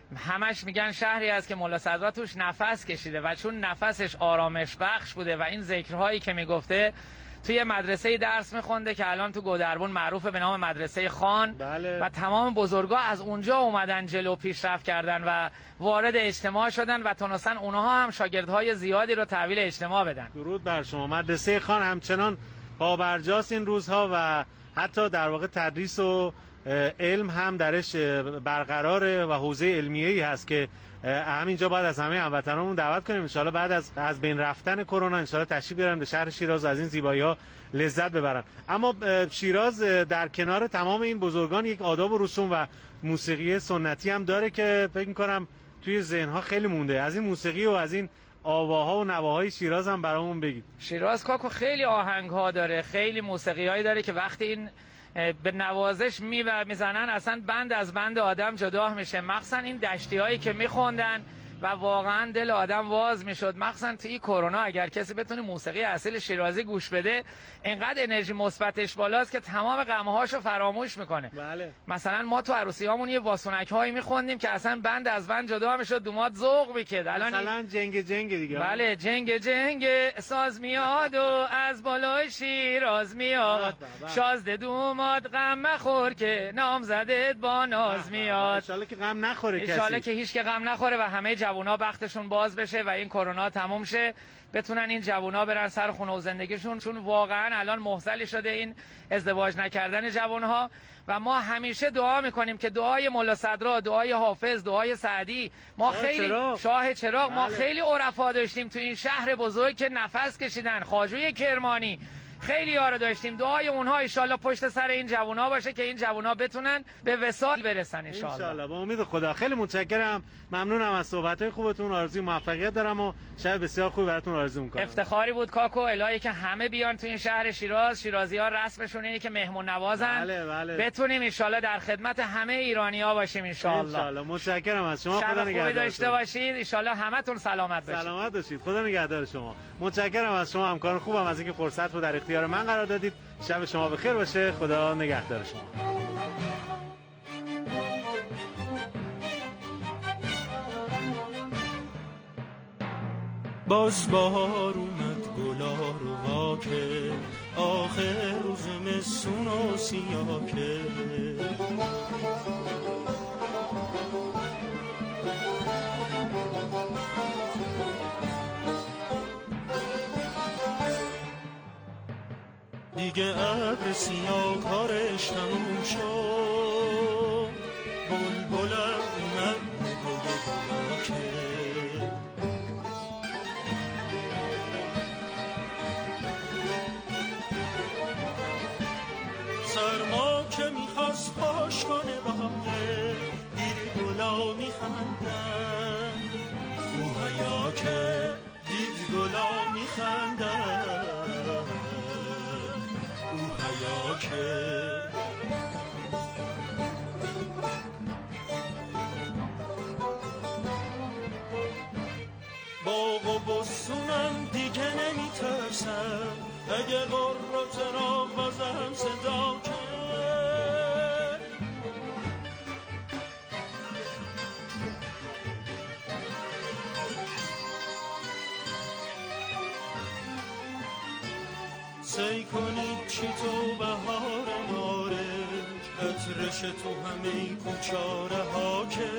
P: همش میگن شهری است که ملا صدرا توش نفس کشیده و چون نفسش آرامش بخش بوده و این ذکرهایی که میگفته توی مدرسه درس میخونده که الان تو گودربون معروفه به نام مدرسه خان.
O: بله.
P: و تمام بزرگا از اونجا اومدن جلو پیشرفت کردن و وارد اجتماع شدن و تونستن اونها هم شاگردهای زیادی رو تحویل اجتماع بدن.
O: درود بر شما. مدرسه خان همچنان پابرجاست این روزها و حتی در واقع تدریس و علم هم درش برقراره و حوزه علمیه‌ای هست که همینجا باید از همه هموطنانمون دعوت کنیم ان شاءالله بعد از از بین رفتن کرونا ان شاءالله تشریف بیارن به شهر شیراز و از این زیبایی‌ها لذت ببرن. اما شیراز در کنار تمام این بزرگان یک آداب و رسوم و موسیقی سنتی هم داره که فکر می‌کنم توی ذهن‌ها خیلی مونده. از این موسیقی و از این آواها و نواهای شیراز هم برامون بگید.
P: شیراز کاکو خیلی آهنگ‌ها داره، خیلی موسیقی‌هایی داره که وقتی این به نوازش می میزنن اصلا بند از بند آدم جدا میشه، مخصوصا این دشتی هایی که میخوندن و واقعا دل آدم واز میشد. مخصوصا توی کرونا اگر کسی بتونه موسیقی اصیل شیرازی گوش بده اینقدر انرژی مثبتش بالاست که تمام غمهاشو فراموش میکنه.
O: بله.
P: مثلا ما تو عروسیامون یه واسونک هایی میخوندیم که اصلا بند از بند جدا میشد، دومات ذوق میکرد.
O: الان مثلا جنگ جنگ دیگه.
P: بله، جنگ جنگ ساز میاد و از بالای شیراز میاد، شازده دومات غم مخور که نام زدت با ناز میاد.
O: ان شاءالله که غم نخوره کسی.
P: ان شاءالله که هیچ که غم نخوره و همه جوونا بختشون باز بشه و این کرونا تموم شه، بتونن این جوونا برن سر خونه و زندگیشون، چون واقعا الان مختلی شده این ازدواج نکردن جوانها. و ما همیشه دعا میکنیم که دعای ملا صدرا، دعای حافظ، دعای سعدی، ما خیلی
O: چراغ.
P: شاه چراغ، ما
O: بله.
P: خیلی عرفا داشتیم تو این شهر بزرگ که نفس کشیدن، خواجوی کرمانی، خیلی ها رو داشتیم. دعای اونها ان شاءالله پشت سر این جوونا باشه که این جوونا بتونن به وصال برسن ان شاءالله.
O: ان شاءالله با امید خدا. خیلی متشکرم، ممنونم از صحبت‌های خوبتون، آرزوی موفقیت دارم و شب بسیار خوبی براتون آرزو می‌کنم.
P: افتخاری بود کاکو، الهی که همه بیان تو این شهر شیراز. شیرازی‌ها رسمشون اینه که مهمون نوازن.
O: بله بله.
P: بتونیم ان شاءالله در خدمت همه ایرانی‌ها باشیم ان شاءالله.
O: ان شاءالله. متشکرم از شما. خدا
P: نگهدار. خوبی داشته
O: شما.
P: باشید. ان شاءالله همتون سلامت باشید.
O: سلامت باشید. خدا نگهدار شما. متشکرم از شما همکاران خوبم از اینکه فرصت رو در اختیار من قرار دادید. شب شما بخیر باشه. خدا نگهدار شما.
G: باز بهار اومد گلا رو واکه، آخر روز زمستون و سیاکه. دیگه ابر سیاه کارش تموم شد، بلبلم اومد گل گلاکه. سرما که میخواست خوش کنه باغه، دید گلا میخندن، او حیا که دید گلا میخندن، او حیا که. باغ و بستونم دیگه نمیترسم، اگه غر و چراغ بازم صدا کرد. سی کنید چی تو بهار نارنج، عطرش تو همه کوچاره ها که.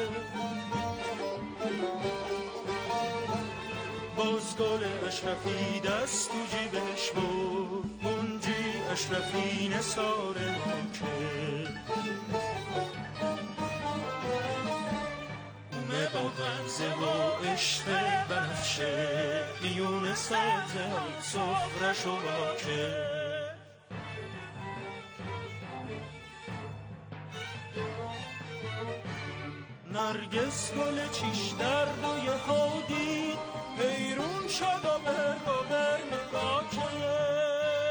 G: باز گل اشرفی دست تو جیبش بود، اونجی اشرفی نثار ما که. اومه با غمزه و عشق بنفشه، میون سبزه سفرش و باکه. نرگس گل چیش در روی هادی، حیرون شد و بر و بر نگاه کرد.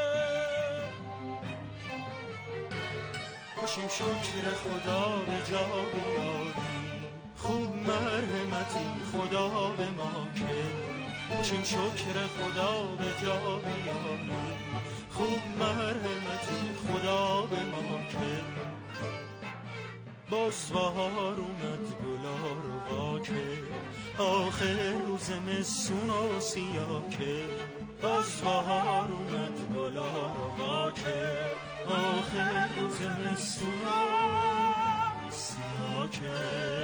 G: باشیم شکر خدا به جا بیاری، خوب مرحمتی خدا به ما کرد. باشیم شکر خدا به جا بیاری، خوب مرحمتی خدا به ما کرد. باز بهار اومد گلا رو واکه، آخر روز زمستون و سیاکه. باز بهار اومد گلا رو واکه، آخر روز زمستون و سیاکه.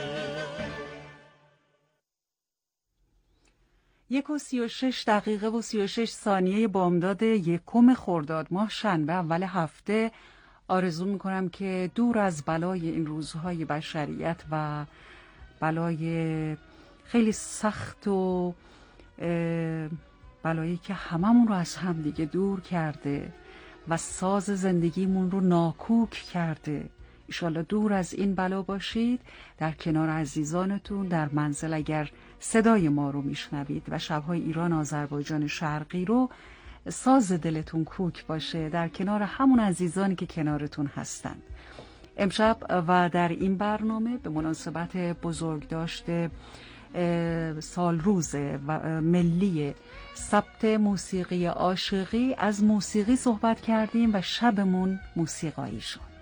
A: یک و سی و شش دقیقه و سی و شش ثانیه بامداد یکم خرداد ماه شنبه اول هفته. آرزو میکنم که دور از بلای این روزهای بشریت و بلای خیلی سخت و بلایی که هممون رو از هم دیگه دور کرده و ساز زندگیمون رو ناکوک کرده، ایشالله دور از این بلا باشید، در کنار عزیزانتون در منزل اگر صدای ما رو میشنوید و شبهای ایران آذربایجان شرقی رو ساز دلتون کوک باشه، در کنار همون عزیزانی که کنارتون هستند. امشب و در این برنامه به مناسبت بزرگداشت سال روز ملی ثبت موسیقی عاشقی از موسیقی صحبت کردیم و شبمون موسیقایی شد.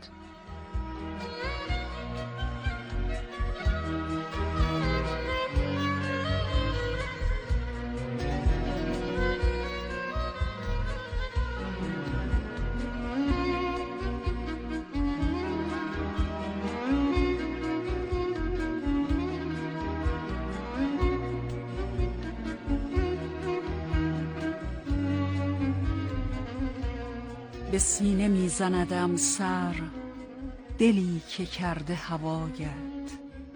A: به سینه میزندم سر دلی که کرده هوایت،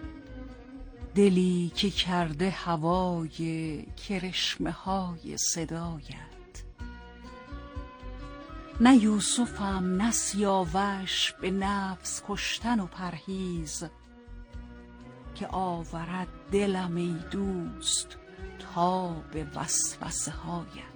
A: دلی که کرده هوای کرشمه های صدایت. نه یوسفم نه سیاوش به نفس کشتن و پرهیز، که آورد دلم ای دوست تا به وسوسه هایت.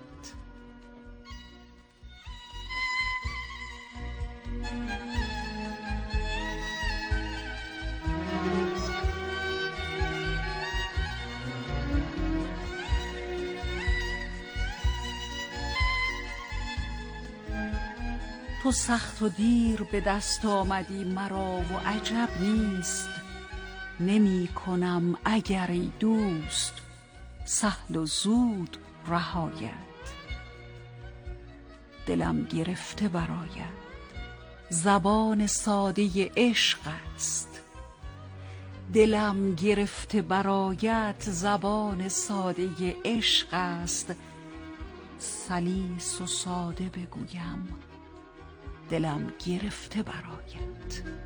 A: تو سخت و دیر به دست آمدی مرا و عجب نیست، نمی کنم اگر ای دوست سهل و زود رهایت. دلم گرفته برآید زبان ساده عشق است، دلم گرفته برآید زبان ساده عشق است. سلیس و ساده بگویم دلم گرفته برآید.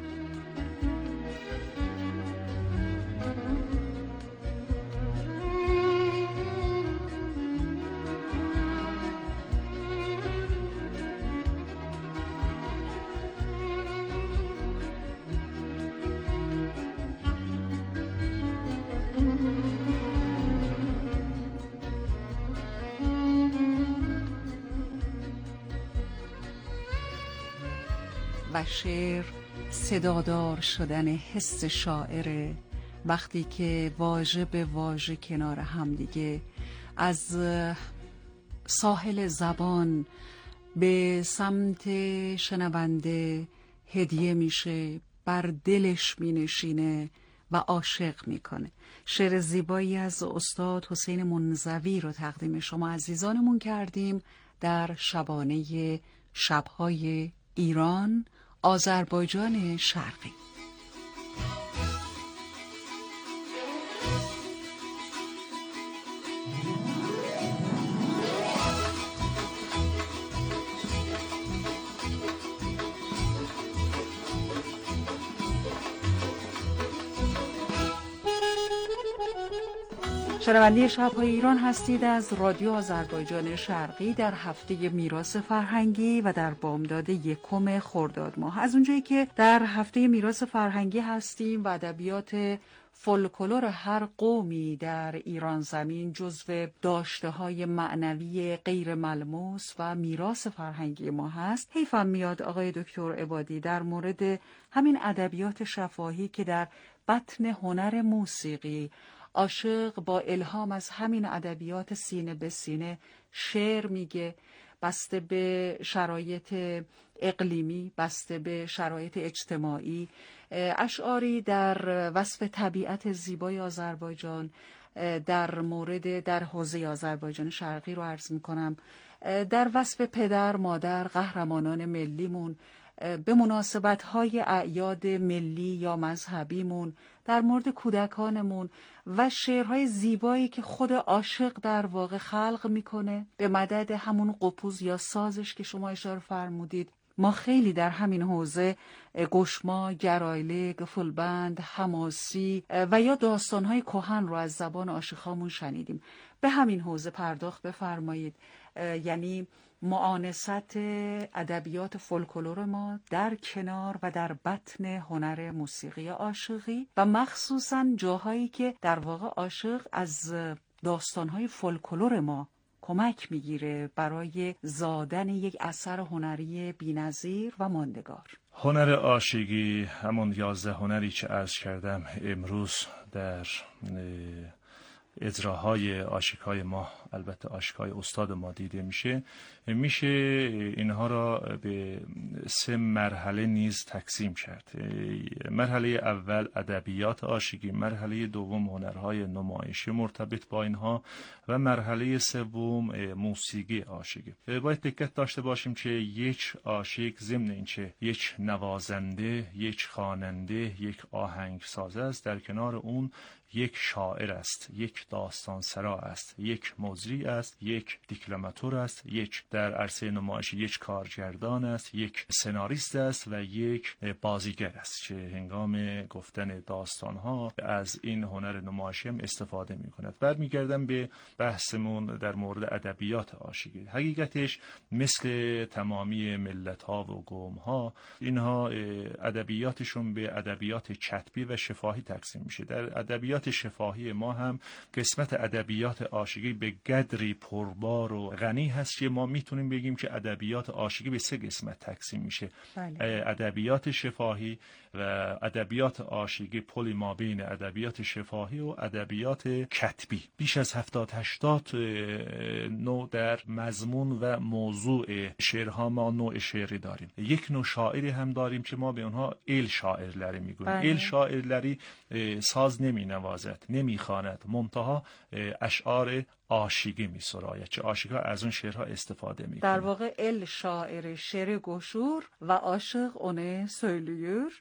A: و شعر صدادار شدن حس شاعره، وقتی که واژه به واژه کنار هم دیگه از ساحل زبان به سمت شنونده هدیه میشه، بر دلش مینشینه و عاشق میکنه. شعر زیبایی از استاد حسین منزوی رو تقدیم شما عزیزانمون کردیم در شبانه شب‌های ایران، آذربایجان شرقی. شنونده شب‌های ایران هستید از رادیو آذربایجان شرقی در هفته میراث فرهنگی و در بامداد یکم خرداد ماه. از اونجایی که در هفته میراث فرهنگی هستیم و ادبیات فولکلور هر قومی در ایران زمین جزو داشته‌های معنوی غیر ملموس و میراث فرهنگی ما هست، حیفم میاد آقای دکتر عبادی در مورد همین ادبیات شفاهی که در بطن هنر موسیقی عاشق با الهام از همین ادبیات سینه به سینه شعر میگه، بسته به شرایط اقلیمی، بسته به شرایط اجتماعی، اشعاری در وصف طبیعت زیبای آذربایجان در مورد در حوزه آذربایجان شرقی رو عرض میکنم، در وصف پدر مادر قهرمانان ملیمون به مناسبت‌های اعیاد ملی یا مذهبیمون، در مورد کودکانمون و شعرهای زیبایی که خود عاشق در واقع خلق میکنه به مدد همون قپوز یا سازش که شما اشاره فرمودید. ما خیلی در همین حوزه گشما، گرایله، گفلبند، حماسی و یا داستانهای کهن رو از زبان عاشقامون شنیدیم. به همین حوزه پرداخت بفرمایید، یعنی معانست ادبیات فولکلور ما در کنار و در بطن هنر موسیقی عاشقی و مخصوصاً جاهایی که در واقع عاشق از داستانهای فولکلور ما کمک میگیره برای زادن یک اثر هنری بی‌نظیر و ماندگار.
L: هنر عاشقی همون یازده هنری که عرض کردم امروز در اجراهای عاشقای ما، البته عاشقای استاد ما دیده میشه میشه اینها را به سه مرحله نیز تقسیم کرد. مرحله اول ادبیات عاشقی، مرحله دوم هنرهای نمایشی مرتبط با اینها و مرحله سوم موسیقی عاشقی. باید دقت داشته باشیم که یک عاشق ضمن اینکه یک نوازنده، یک خواننده، یک آهنگساز است، در کنار اون یک شاعر است، یک داستان سرا است، یک مجری است، یک دیکلماتور است، یک در عرصه نمایش یک کارگردان است، یک سناریست است و یک بازیگر است که هنگام گفتن داستانها از این هنر نمایشی هم استفاده می کند. برمیگردم به بحثمون در مورد ادبیات عاشقی. حقیقتش مثل تمامی ملت ها و قوم ها، اینها ادبیاتشون به ادبیات کتبی و شفاهی تقسیم میشه. در ادبیات ادبیات شفاهی ما هم قسمت ادبیات عاشقی به قدری پربار و غنی هست که ما میتونیم بگیم که ادبیات عاشقی به سه قسمت تقسیم میشه. بله. ادبیات شفاهی و ادبیات عاشقی پلی ما بین ادبیات شفاهی و ادبیات کتبی. بیش از هفتاد هشتاد نوع در مضمون و موضوع شعرها ما نوع شعری داریم. یک نوع شاعری هم داریم که ما به اونها ال شاعرلری میگوییم. ال شاعرلری ساز نمی نوازد، نمی خواند، منتها اشعار عاشقی می سراید چه عاشقا از اون شعرها استفاده می
A: در واقع ال شاعر şiiri goşur ve aşık onu söylüyor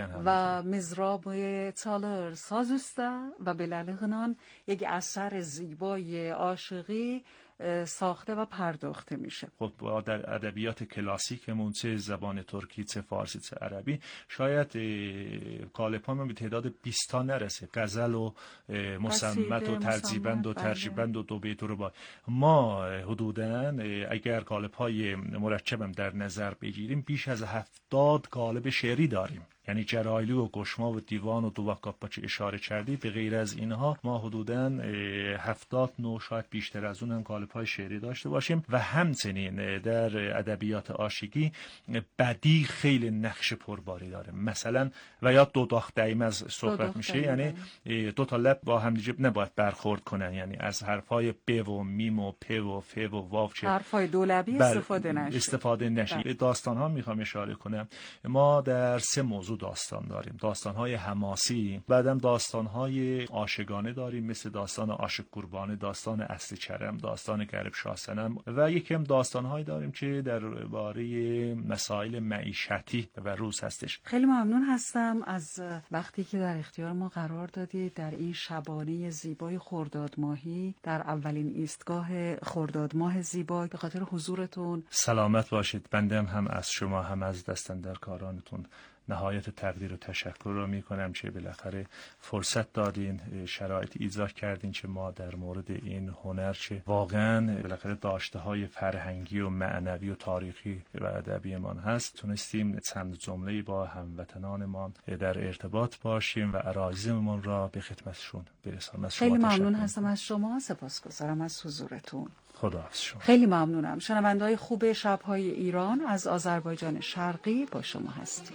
A: و مزراب çalır saz usta و به لالغنان یک اثر زیبای عاشقی ساخته و پرداخته میشه.
L: خب در ادبیات کلاسیکمون چه زبان ترکی، چه فارسی، چه عربی، شاید قالب‌ها به تعداد بیست تا نرسه. غزل و مصمت و ترجیبند و ترجیبند و دو بیت رو با ما حدوداً اگر قالب‌های مرکبم در نظر بگیریم بیش از هفتاد قالب شعری داریم. یعنی جرایلی و گشما و دیوان و دوکاپا که اشاره کردی، به غیر از اینها ما حدوداً هفتاد نوع شاید بیشتر از اون هم قالب‌های شعری داشته باشیم. و همچنین در ادبیات عاشقی بدیع خیلی نقش پرباری داره. مثلا و یا دو داخت دایم از صحبت میشه، یعنی دو تا لب با هم دیگه نباید برخورد کنن، یعنی از حرفای ب و میم و پ و ف و واو چه
A: حرفای دولبی استفاده نشه
L: استفاده نشه. داستان ها میخوام اشاره کنم. ما در سه موضوع داستان داریم: داستان‌های حماسی، بعدم داستان‌های عاشقانه داریم مثل داستان عاشق قربانه، داستان اصل کرم، داستان گرب شاه صنم، و یکم داستان‌هایی داریم که درباره مسائل معیشتی و روز هستش.
A: خیلی ممنون هستم از وقتی که در اختیار ما قرار دادید در این شبانه زیبای خرداد ماهی، در اولین ایستگاه خرداد ماه زیبا. به خاطر حضورتون
L: سلامت باشید. بنده هم از شما هم از دستاندرکارانتون نهایت تقدیر و تشکر رو میکنم که بالاخره فرصت دادین، شرایط ایجاد کردین که ما در مورد این هنر که واقعا بالاخره داشته های فرهنگی و معنوی و تاریخی و ادبی ما هست تونستیم چند جمله با هموطنانمان در ارتباط باشیم و عرایضمون را به خدمتشون برسانیم. از شما
A: خیلی ممنون هستم از شما، سپاسگزارم از حضورتون.
L: خداحافظ شما.
A: خیلی ممنونم. شنونده‌های خوب شب‌های ایران از آذربایجان شرقی با شما هستیم.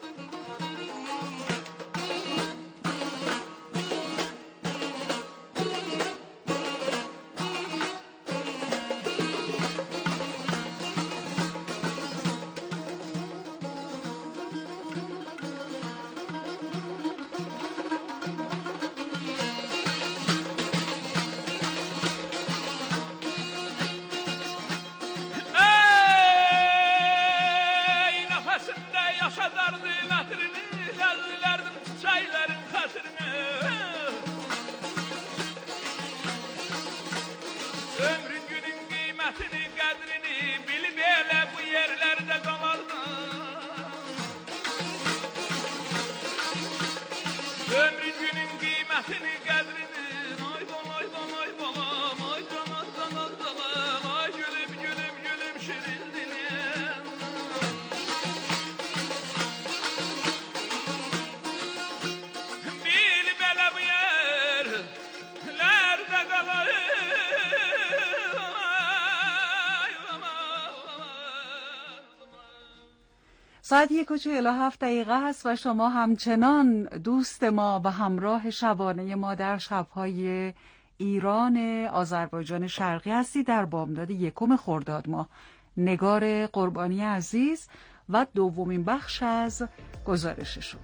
A: ساعت یک و چهل و هفت دقیقه هست و شما همچنان دوست ما و همراه شبانه ما در شب‌های ایران آذربایجان شرقی هستی. در بامداد یکم خرداد ماه نگار قربانی عزیز و دومین بخش از گزارششون.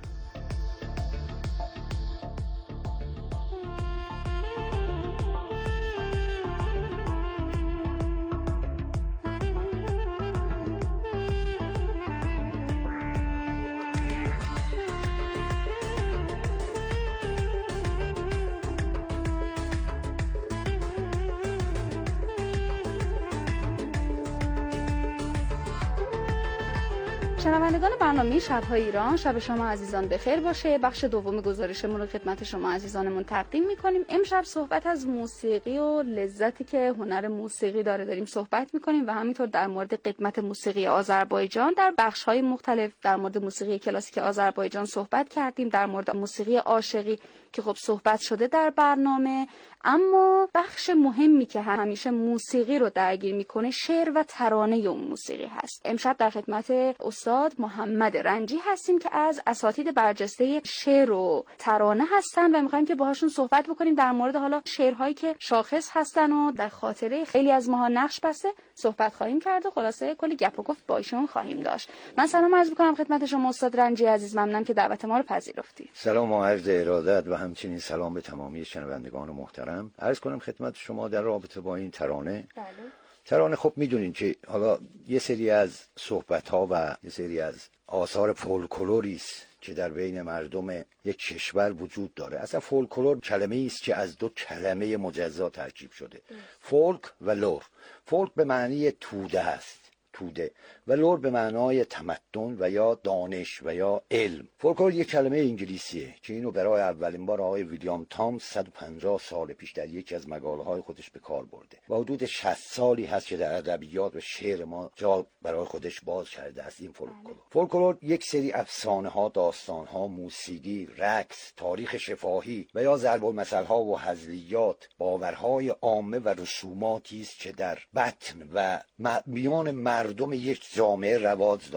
Q: شنوندگان برنامه شب‌های ایران، شب شما عزیزان بخیر باشه. بخش دوم گزارشمون رو خدمت شما عزیزانمون تقدیم می‌کنیم. امشب صحبت از موسیقی و لذتی که هنر موسیقی داره داریم صحبت می‌کنیم و همینطور در مورد قدمت موسیقی آذربایجان در بخش‌های مختلف، در مورد موسیقی کلاسیک آذربایجان صحبت کردیم، در مورد موسیقی عاشقی که خب صحبت شده در برنامه. اما بخش مهمی که همیشه موسیقی رو درگیر میکنه شعر و ترانه اون موسیقی هست. امشب در خدمت استاد محمد رنجی هستیم که از اساتید برجسته شعر و ترانه هستن و میخوایم که باهاشون صحبت بکنیم در مورد حالا شعرهایی که شاخص هستن و در خاطره خیلی از ماها نقش بسته صحبت خواهیم کرد و خلاصه کلی گپ و گفت با ایشون خواهیم داشت. من سلام عرض میکنم خدمت شما استاد رنجی عزیز، ممنونم که دعوت ما رو پذیرفتید.
R: سلام و عرض ارادت و همچنین سلام به تمامی شنوندگان محترم. عرض کنم خدمت شما در رابطه با این ترانه. بله. ترانه خب میدونین که حالا یه سری از صحبت‌ها و یه سری از آثار فولکلوری است که در بین مردم یک کشور وجود داره. اصلا فولکلور کلمه‌ای است که از دو کلمه مجزا ترکیب شده. فولک و لور. فولک به معنی توده است، توده، و لور به معنای تمدن و یا دانش و یا علم. فولکلور یک کلمه انگلیسیه که اینو برای اولین بار آقای ویلیام تامز صد و پنجاه سال پیش در یکی از مقاله‌های خودش به کار برده و حدود شصت سالی هست که در ادبیات و شعر ما جا برای خودش باز کرده است این فولکلور. فولکلور یک سری افسانه‌ها، داستان‌ها، موسیقی، رقص، تاریخ شفاهی و یا ضرب المثل‌ها و هزلیات، باورهای عامه و رسوماتی است که در بطن و میان مردم یک جامعه رواج